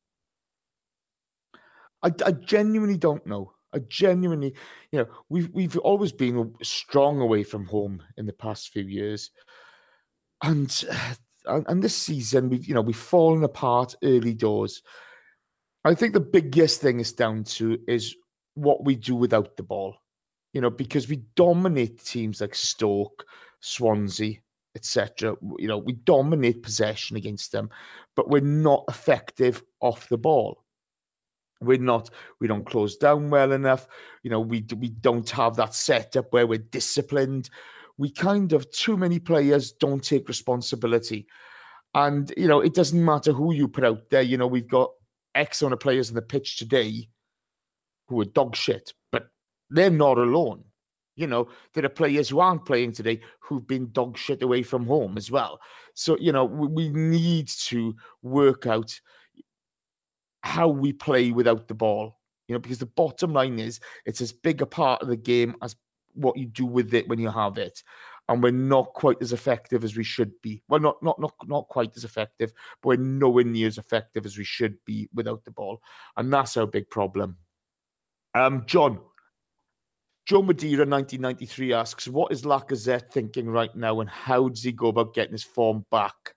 I, I genuinely don't know. I genuinely, you know, we've we've always been strong away from home in the past few years, and and this season we've you know we've fallen apart early doors. I think the biggest thing is down to is what we do without the ball, you know, because we dominate teams like Stoke, Swansea, et cetera. You know, we dominate possession against them, but we're not effective off the ball. We're not, we don't close down well enough. You know, we we don't have that setup where we're disciplined. We kind of, too many players don't take responsibility. And, you know, it doesn't matter who you put out there. You know, we've got X amount of players on the pitch today who are dog shit, but they're not alone. You know, there are players who aren't playing today who've been dog shit away from home as well. So, you know, we, we need to work out how we play without the ball. You know, because the bottom line is it's as big a part of the game as what you do with it when you have it. And we're not quite as effective as we should be. Well, not not not not quite as effective, but we're nowhere near as effective as we should be without the ball. And that's our big problem. Um, John, Joe Madeira, nineteen ninety-three, asks, what is Lacazette thinking right now and how does he go about getting his form back?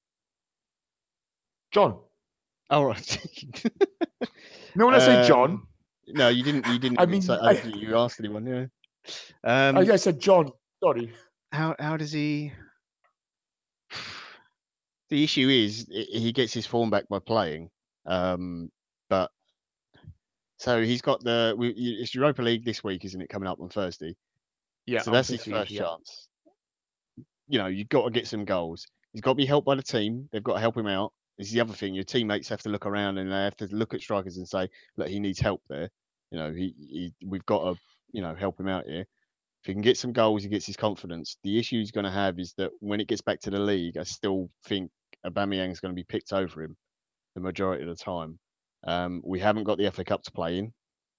John. All right. No, when I say John. Um, no, you didn't. You didn't I even mean, say. I I, don't think you asked anyone. Yeah. Um, I, I said John. Sorry. how how does he? The issue is i- he gets his form back by playing. Um, but so he's got the we- y- it's Europa League this week, isn't it? Coming up on Thursday. Yeah, So that's his obviously, first yeah. chance. You know, you've got to get some goals. He's got to be helped by the team. They've got to help him out. This is the other thing. Your teammates have to look around and they have to look at strikers and say, look, he needs help there. You know, he, he we've got to, you know, help him out here. If he can get some goals, he gets his confidence. The issue he's going to have is that when it gets back to the league, I still think Aubameyang's going to be picked over him the majority of the time. Um, we haven't got the F A Cup to play in,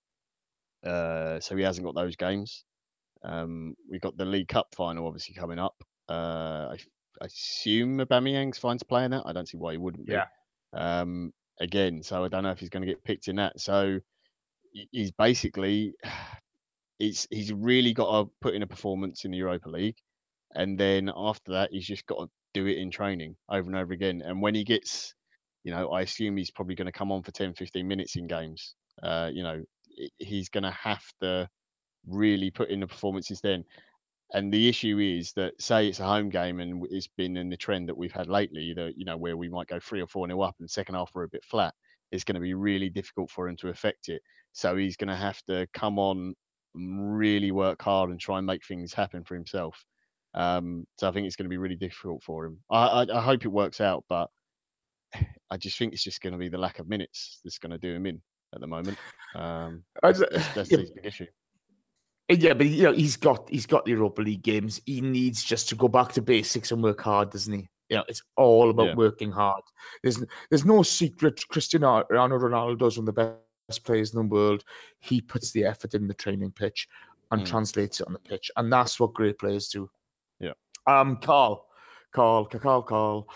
uh, so he hasn't got those games. Um, we've got the League Cup final obviously coming up. Uh, I, I assume Aubameyang's fine to play in that. I don't see why he wouldn't be. Yeah. Um, again, so I don't know if he's going to get picked in that. So he's basically, it's he's really got to put in a performance in the Europa League, and then after that, he's just got to do it in training over and over again. And when he gets, you know, I assume he's probably going to come on for ten, fifteen minutes in games. Uh, you know, he's going to have to really put in the performances then. And the issue is that, say it's a home game, and it's been in the trend that we've had lately, that you know where we might go three or four nil up, and second half we're a bit flat. It's going to be really difficult for him to affect it. So he's going to have to come on, really work hard, and try and make things happen for himself. Um, so I think it's going to be really difficult for him. I, I, I hope it works out, but I just think it's just going to be the lack of minutes that's going to do him in at the moment. Um, that's, that's, that's yeah, his big issue. yeah, but you know he's got he's got the Europa League games. He needs just to go back to basics and work hard, doesn't he? You know, it's all about Yeah. working hard. There's there's no secret. Cristiano Ronaldo's one of the best players in the world. He puts the effort in the training pitch and Mm. translates it on the pitch, and that's what great players do. Yeah. Um, Carl, Carl, Carl, Carl.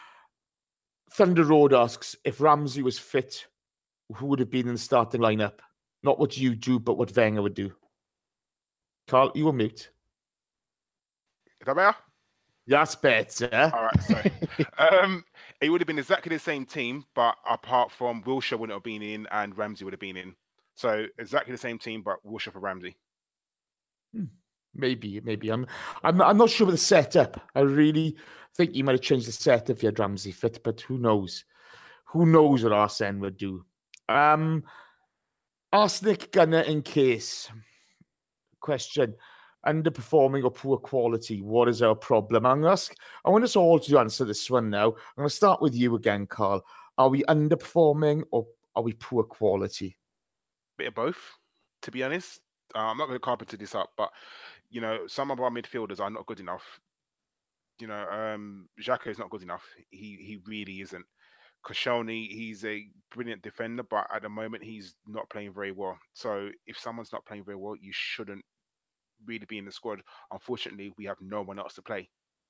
Thunder Road asks if Ramsey was fit, who would have been in the starting lineup? Not what you do, but what Wenger would do. Carl, you were mute. Is that better? That's better. All right, sorry. um, it would have been exactly the same team, but apart from Wilshere wouldn't have been in and Ramsey would have been in. So exactly the same team, but Wilshere for Ramsey. Hmm. Maybe, maybe. I'm, I'm, I'm not sure with the setup. I really think you might have changed the setup if you had Ramsey fit, but who knows? Who knows what Arsene would do? Um, Arsenic Gunner in case. Question. Underperforming or poor quality. What is our problem? I'm gonna ask, I want us all to answer this one now. I'm going to start with you again, Carl. Are we underperforming or are we poor quality? Bit of both, to be honest. Uh, I'm not going to carpenter this up, but you know, some of our midfielders are not good enough. You know, um, Xhaka is not good enough. He he really isn't. Koscielny, he's a brilliant defender, but at the moment he's not playing very well. So if someone's not playing very well, you shouldn't really be in the squad. Unfortunately, we have no one else to play.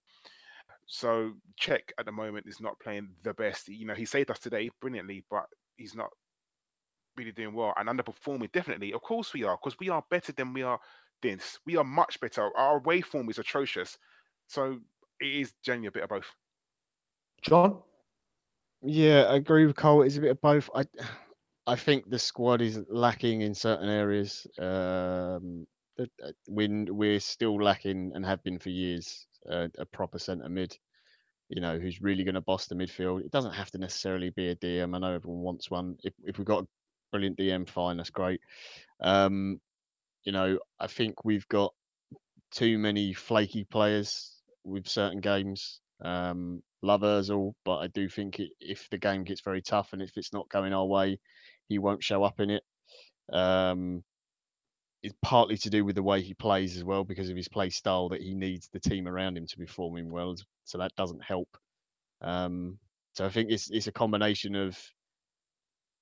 So Czech at the moment is not playing the best. You know, he saved us today brilliantly, but he's not really doing well and underperforming. Definitely, of course we are, because we are better than we are this. We are much better. Our away form is atrocious. So it is genuinely a bit of both. John? Yeah, I agree with Cole. It's a bit of both. I I think the squad is lacking in certain areas. Um, that uh, when we're still lacking and have been for years, uh, a proper centre mid, you know, who's really going to boss the midfield. It doesn't have to necessarily be a D M. I know everyone wants one. If if we've got a brilliant D M, fine, that's great. Um, you know, I think we've got too many flaky players with certain games. Um, love Ozil, but I do think it, if the game gets very tough and if it's not going our way, he won't show up in it. Um, it's partly to do with the way he plays as well, because of his play style, that he needs the team around him to be performing well. So that doesn't help. Um, so I think it's it's a combination of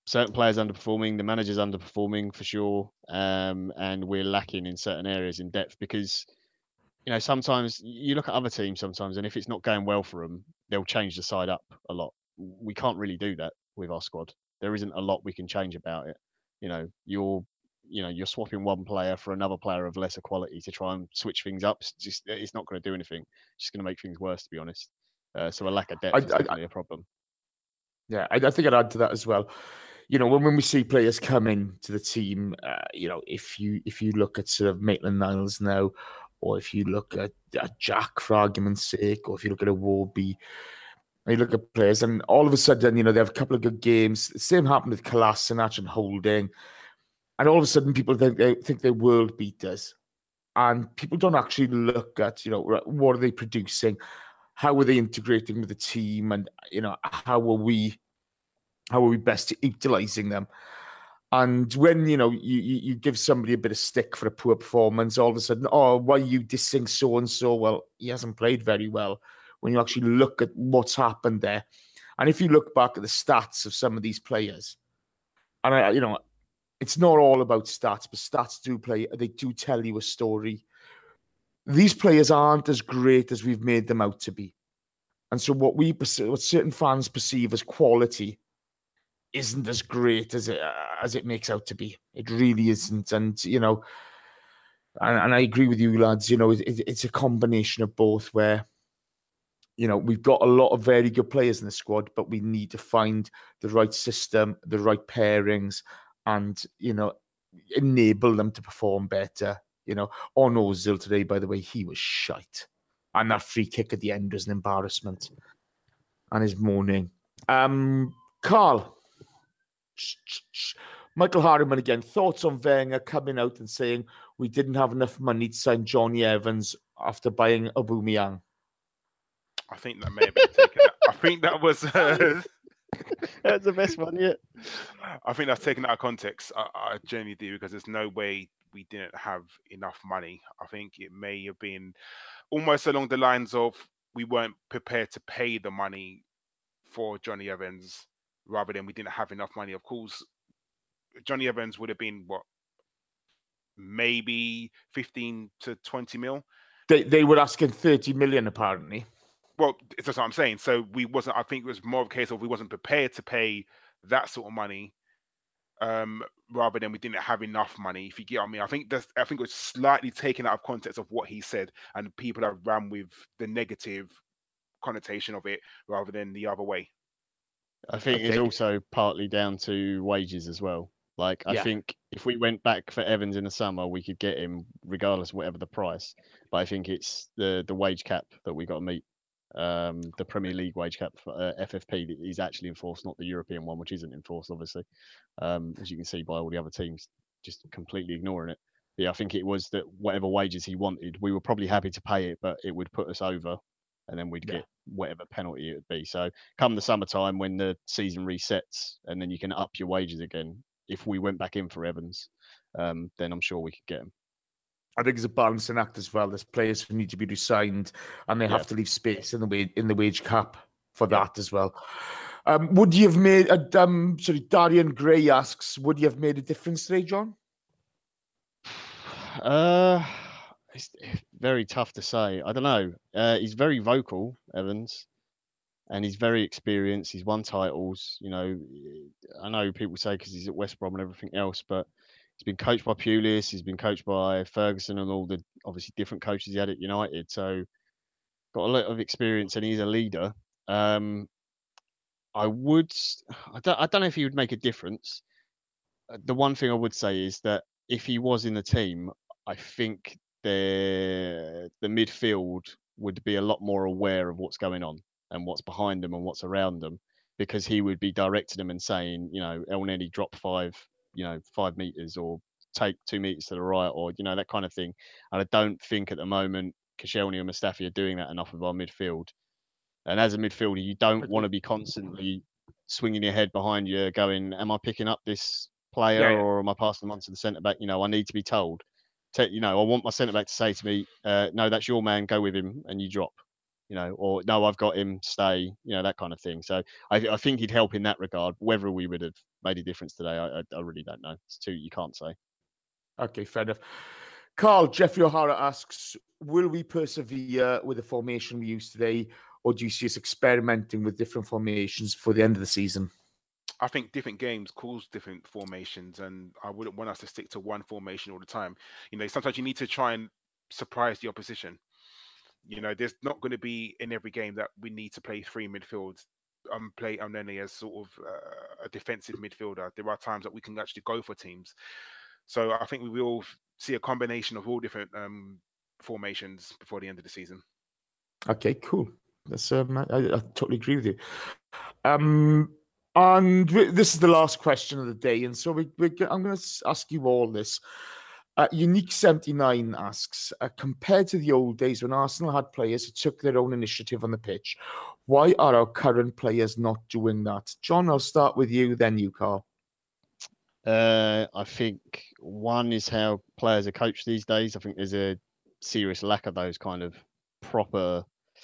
certain players underperforming, the manager's underperforming for sure, um, and we're lacking in certain areas in depth because, you know, sometimes you look at other teams sometimes, and if it's not going well for them, they'll change the side up a lot. We can't really do that with our squad. There isn't a lot we can change about it. You know, you're, you know, you're swapping one player for another player of lesser quality to try and switch things up. It's just, it's not going to do anything. It's just going to make things worse, to be honest. Uh, so a lack of I, depth is I, definitely a problem. Yeah, I, I think I'd add to that as well. You know, when, when we see players come in to the team, uh, you know, if you if you look at sort of Maitland-Niles now, or if you look at, at Jack for argument's sake, or if you look at a Warby, and you look at players, and all of a sudden, you know, they have a couple of good games. The same happened with Kolasinac and Holding, and all of a sudden, people think they think they're world beaters, and people don't actually look at, you know, what are they producing, how are they integrating with the team, and you know, how are we how are we best utilizing them? And when, you know, you, you, you give somebody a bit of stick for a poor performance, all of a sudden, oh, why are you dissing so and so? Well, he hasn't played very well. When you actually look at what's happened there, and if you look back at the stats of some of these players, and I, you know, it's not all about stats, but stats do play. They do tell you a story. These players aren't as great as we've made them out to be, and so what we, what certain fans perceive as quality, isn't as great as it as it makes out to be. It really isn't, and you know, and, and I agree with you, lads. You know, it, it, it's a combination of both. Where, you know, we've got a lot of very good players in the squad, but we need to find the right system, the right pairings, and you know, enable them to perform better. You know, on Ozil today, by the way, he was shite, and that free kick at the end was an embarrassment, and his moaning. Um, Carl. Michael Harriman again. Thoughts on Wenger coming out and saying we didn't have enough money to sign Johnny Evans after buying Aubameyang? I think that may have been taken. I think that was. Uh, That's the best one yet. I think that's taken out of context. I, I genuinely do, because there's no way we didn't have enough money. I think it may have been almost along the lines of we weren't prepared to pay the money for Johnny Evans, rather than we didn't have enough money. Of course, Johnny Evans would have been what, maybe fifteen to twenty mil. They they were asking thirty million apparently. Well, that's what I'm saying. So we wasn't. I think it was more of a case of we wasn't prepared to pay that sort of money, um, rather than we didn't have enough money. If you get what I mean, I think that's. I think it was slightly taken out of context of what he said, and people have ran with the negative connotation of it rather than the other way. I think it's Okay. also partly down to wages as well. Like, I Yeah. think if we went back for Evans in the summer, we could get him regardless of whatever the price. But I think it's the the wage cap that we got to meet. Um, the Premier League wage cap for uh, F F P that is actually enforced, not the European one, which isn't enforced, obviously. Um, as you can see by all the other teams just completely ignoring it. But yeah, I think it was that whatever wages he wanted, we were probably happy to pay it, but it would put us over, and then we'd Yeah. get whatever penalty it would be. So come the summertime when the season resets, and then you can up your wages again. If we went back in for Evans, um, then I'm sure we could get him. I think it's a balancing act as well. There's players who need to be resigned, and they Yeah. have to leave space in the wage in the wage cap for Yeah. that as well. Um, would you have made? Uh, um, sorry, Darian Gray asks, would you have made a difference today, John? Uh, it's very tough to say. I don't know. Uh, he's very vocal, Evans, and he's very experienced. He's won titles. You know, I know people say because he's at West Brom and everything else, but he's been coached by Pulis. He's been coached by Ferguson and all the obviously different coaches he had at United. So got a lot of experience, and he's a leader. Um, I would. I don't. I don't know if he would make a difference. Uh, The one thing I would say is that if he was in the team, I think the the midfield would be a lot more aware of what's going on and what's behind them and what's around them, because he would be directing them and saying, you know, El Neni drop five, you know, five meters, or take two meters to the right, or you know, that kind of thing. And I don't think at the moment Koscielny and Mustafi are doing that enough with our midfield. And as a midfielder, you don't want to be constantly swinging your head behind you, going, "Am I picking up this player, Yeah, yeah. or am I passing them on to the centre back?" You know, I need to be told. Te- you know, I want my centre back to say to me, uh, "No, that's your man. Go with him," and you drop. You know, or "No, I've got him. Stay." You know, that kind of thing. So I, I think he'd help in that regard. Whether we would have made a difference today. I, I, I really don't know. It's two you can't say. Okay, fair enough. Carl, Jeffrey O'Hara asks, will we persevere with the formation we used today, or do you see us experimenting with different formations for the end of the season? I think different games cause different formations, and I wouldn't want us to stick to one formation all the time. You know, sometimes you need to try and surprise the opposition. You know, there's not going to be in every game that we need to play three midfields. Um, play Onene as sort of uh, a defensive midfielder. There are times that we can actually go for teams. So I think we will see a combination of all different um, formations before the end of the season. Okay, cool. That's um, I, I totally agree with you. Um, and this is the last question of the day, and so we, we I'm going to ask you all this. Uh, Unique seventy-nine asks, uh, compared to the old days when Arsenal had players who took their own initiative on the pitch, why are our current players not doing that? John, I'll start with you, then you, Carl. Uh, I think one is how players are coached these days. I think there's a serious lack of those kind of proper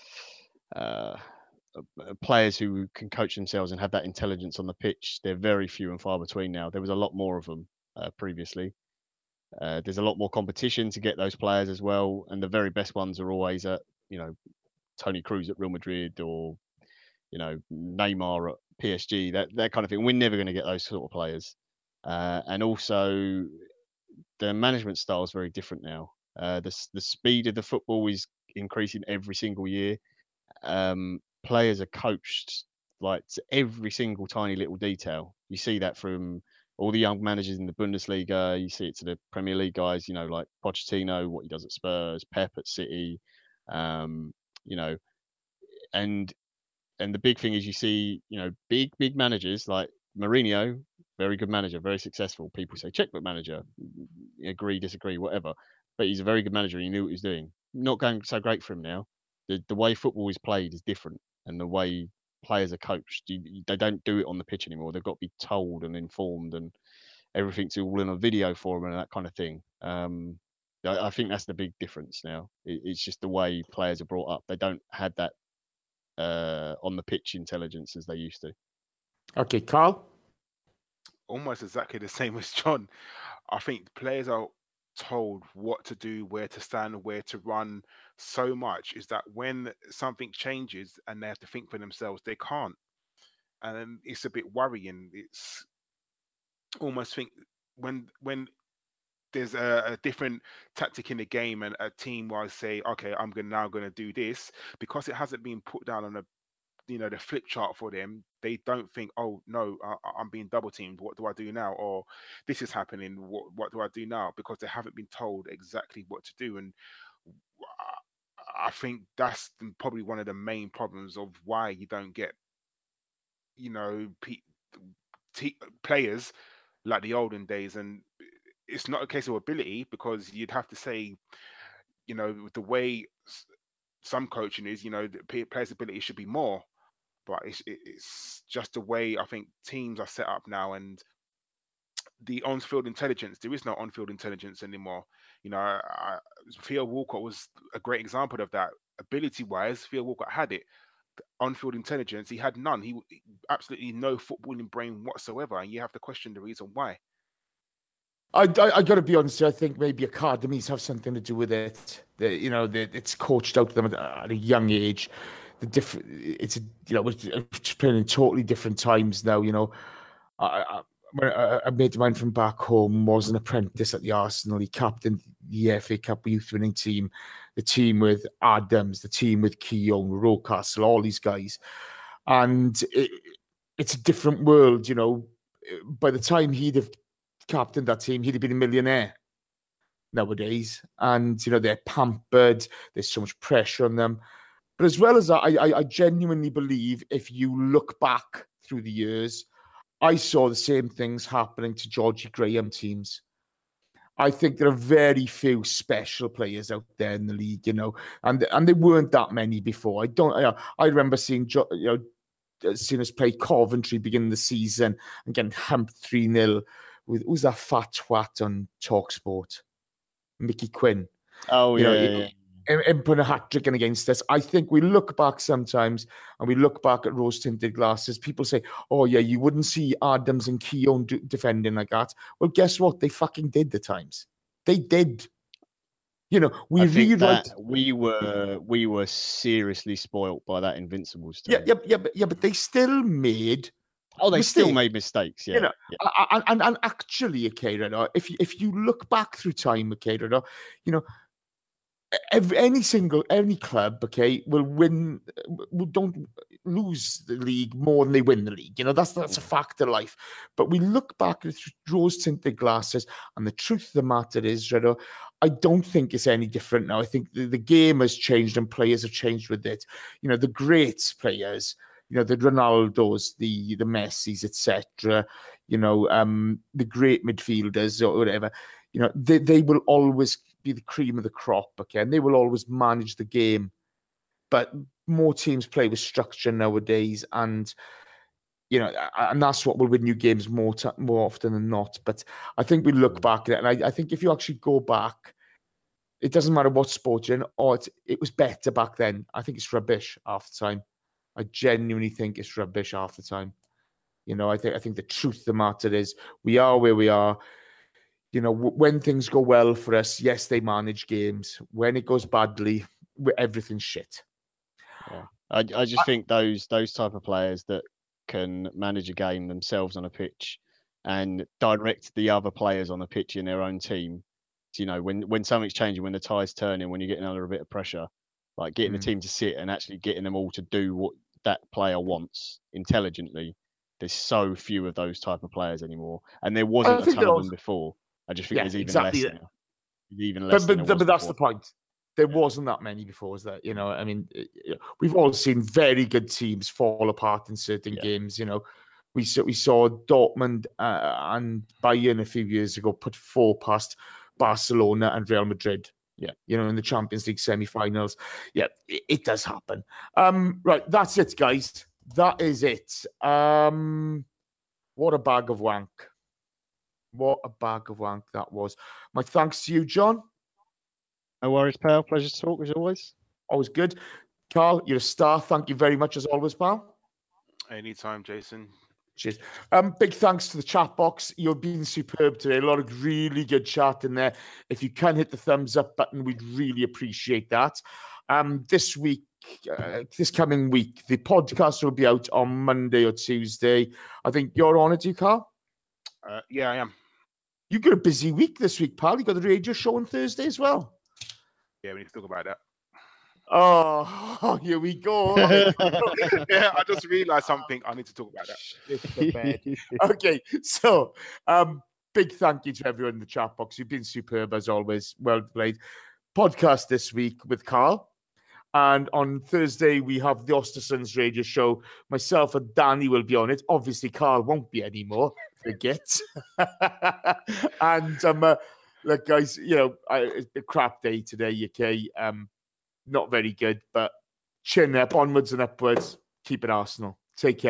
uh, players who can coach themselves and have that intelligence on the pitch. They're very few and far between now. There was a lot more of them uh, previously. Uh, there's a lot more competition to get those players as well, and the very best ones are always at, you know, Toni Kroos at Real Madrid, or, you know, Neymar at P S G, that that kind of thing. We're never going to get those sort of players. Uh, and also, the management style is very different now. Uh, the the speed of the football is increasing every single year. Um, players are coached like to every single tiny little detail. You see that from all the young managers in the Bundesliga. You see it to the Premier League guys. You know, like Pochettino, what he does at Spurs, Pep at City. Um, you know, and and the big thing is you see, you know, big big managers like Mourinho, very good manager, very successful. People say checkbook manager, agree, disagree, whatever, but he's a very good manager. He knew what he was doing. Not going so great for him now. The the way football is played is different, and the way players are coached, you, you, they don't do it on the pitch anymore. They've got to be told and informed, and everything's all in a video for them and that kind of thing. Um, I, I think that's the big difference now. It, it's just the way players are brought up. They don't have that uh, on the pitch intelligence as they used to. Okay, Carl? Almost exactly the same as John. I think players are told what to do, where to stand, where to run so much is that when something changes and they have to think for themselves, they can't. And then it's a bit worrying. It's almost think when when there's a, a different tactic in the game and a team will say, okay, I'm gonna now gonna do this because it hasn't been put down on a you know the flip chart for them. They don't think, oh no, I, I'm being double teamed, what do I do now, or this is happening, what what do I do now, because they haven't been told exactly what to do. And I think that's probably one of the main problems of why you don't get you know p- t- players like the olden days. And it's not a case of ability, because you'd have to say, you know with the way s- some coaching is, you know the p- players ability should be more. But it's it's just the way I think teams are set up now, and the on-field intelligence. There is no on-field intelligence anymore. You know, I, I, Theo Walcott was a great example of that. Ability-wise, Theo Walcott had it. On-field intelligence, he had none. He absolutely no footballing brain whatsoever, and you have to question the reason why. I, I, I got to be honest. I think maybe academies have something to do with it. The, you know, the, it's coached out to them at, at a young age. The different, it's a, you know, it's, it's playing in totally different times now. You know, I, I, when a, a mate of mine from back home was an apprentice at the Arsenal. He captained the F A Cup youth winning team, the team with Adams, the team with Keown, Rocastle, all these guys, and it, it's a different world. You know, by the time he'd have captained that team, he'd have been a millionaire nowadays. And, you know, they're pampered. There's so much pressure on them. But as well as that, I, I, I genuinely believe if you look back through the years, I saw the same things happening to Georgie Graham teams. I think there are very few special players out there in the league, you know, and and there weren't that many before. I don't. I, I remember seeing, you know, seeing us play Coventry beginning the season and getting humped three nil with, who's that fat twat on TalkSport? Mickey Quinn. Oh You know, yeah, it, yeah. him, him putting a hat-trick in against us. I think we look back sometimes and we look back at rose-tinted glasses. People say, oh, yeah, you wouldn't see Adams and Keown d- defending like that. Well, guess what? They fucking did the times. They did. You know, we I think rewrite... that we were we were seriously spoilt by that Invincibles team. Yeah, yeah, yeah, but, yeah, but they still made... Oh, they mistakes. still made mistakes, yeah. You know, yeah. and, and, and actually, okay, right, if you, if you look back through time, okay, right, you know, every, any single, any club, okay, will win, will don't lose the league more than they win the league. You know, that's that's a fact of life. But we look back through rose-tinted glasses, and the truth of the matter is, right, I don't think it's any different now. I think the, the game has changed and players have changed with it. You know, the great players, you know, the Ronaldos, the the Messis, et cetera. You know, um, the great midfielders or whatever. You know, they, they will always be the cream of the crop, okay, and they will always manage the game. But more teams play with structure nowadays, and you know, and that's what will win you games more t- more often than not. But I think we look back at it, and I, I think if you actually go back, it doesn't matter what sport you're in, or it's, it was better back then. I think it's rubbish half the time. I genuinely think it's rubbish half the time. You know, I think I think the truth of the matter is we are where we are. You know, w- when things go well for us, yes, they manage games. When it goes badly, everything's shit. Yeah, I I just I, think those those type of players that can manage a game themselves on a pitch and direct the other players on the pitch in their own team. You know, when when something's changing, when the tide's turning, when you're getting under a bit of pressure, like getting mm. the team to sit and actually getting them all to do what that player wants intelligently. There's so few of those type of players anymore, and there wasn't a ton of also, them before. I just think yeah, there's even exactly less now. Even less. But but, than but that's before. the point. There wasn't that many before, is that? You know, I mean, we've all seen very good teams fall apart in certain yeah. games. You know, we saw we saw Dortmund uh, and Bayern a few years ago put four past Barcelona and Real Madrid. Yeah, you know, in the Champions League semi-finals. Yeah, it, it does happen. Um, right, that's it, guys. That is it. Um, what a bag of wank. What a bag of wank that was. My thanks to you, John. No worries, pal. Pleasure to talk as always. Always good. Carl, you're a star. Thank you very much as always, pal. Anytime, Jason. Cheers. Um, big thanks to the chat box. You've been superb today. A lot of really good chat in there. If you can hit the thumbs up button, we'd really appreciate that. Um, this week, uh, this coming week, the podcast will be out on Monday or Tuesday. I think you're on it, you, Carl? Uh, yeah, I am. You got a busy week this week, pal. You got the radio show on Thursday as well. Yeah, we need to talk about that. Oh, here we go. Yeah, I just realized something. I need to talk about that. Shit the bed. Okay, so um, big thank you to everyone in the chat box. You've been superb as always. Well played. Podcast this week with Carl. And on Thursday, we have the Ostersons radio show. Myself and Danny will be on it. Obviously, Carl won't be anymore. Forget. And, um, uh, look, guys, you know, I, it's a crap day today, U K. Um, Not very good, but chin up, onwards and upwards. Keep it Arsenal. Take care.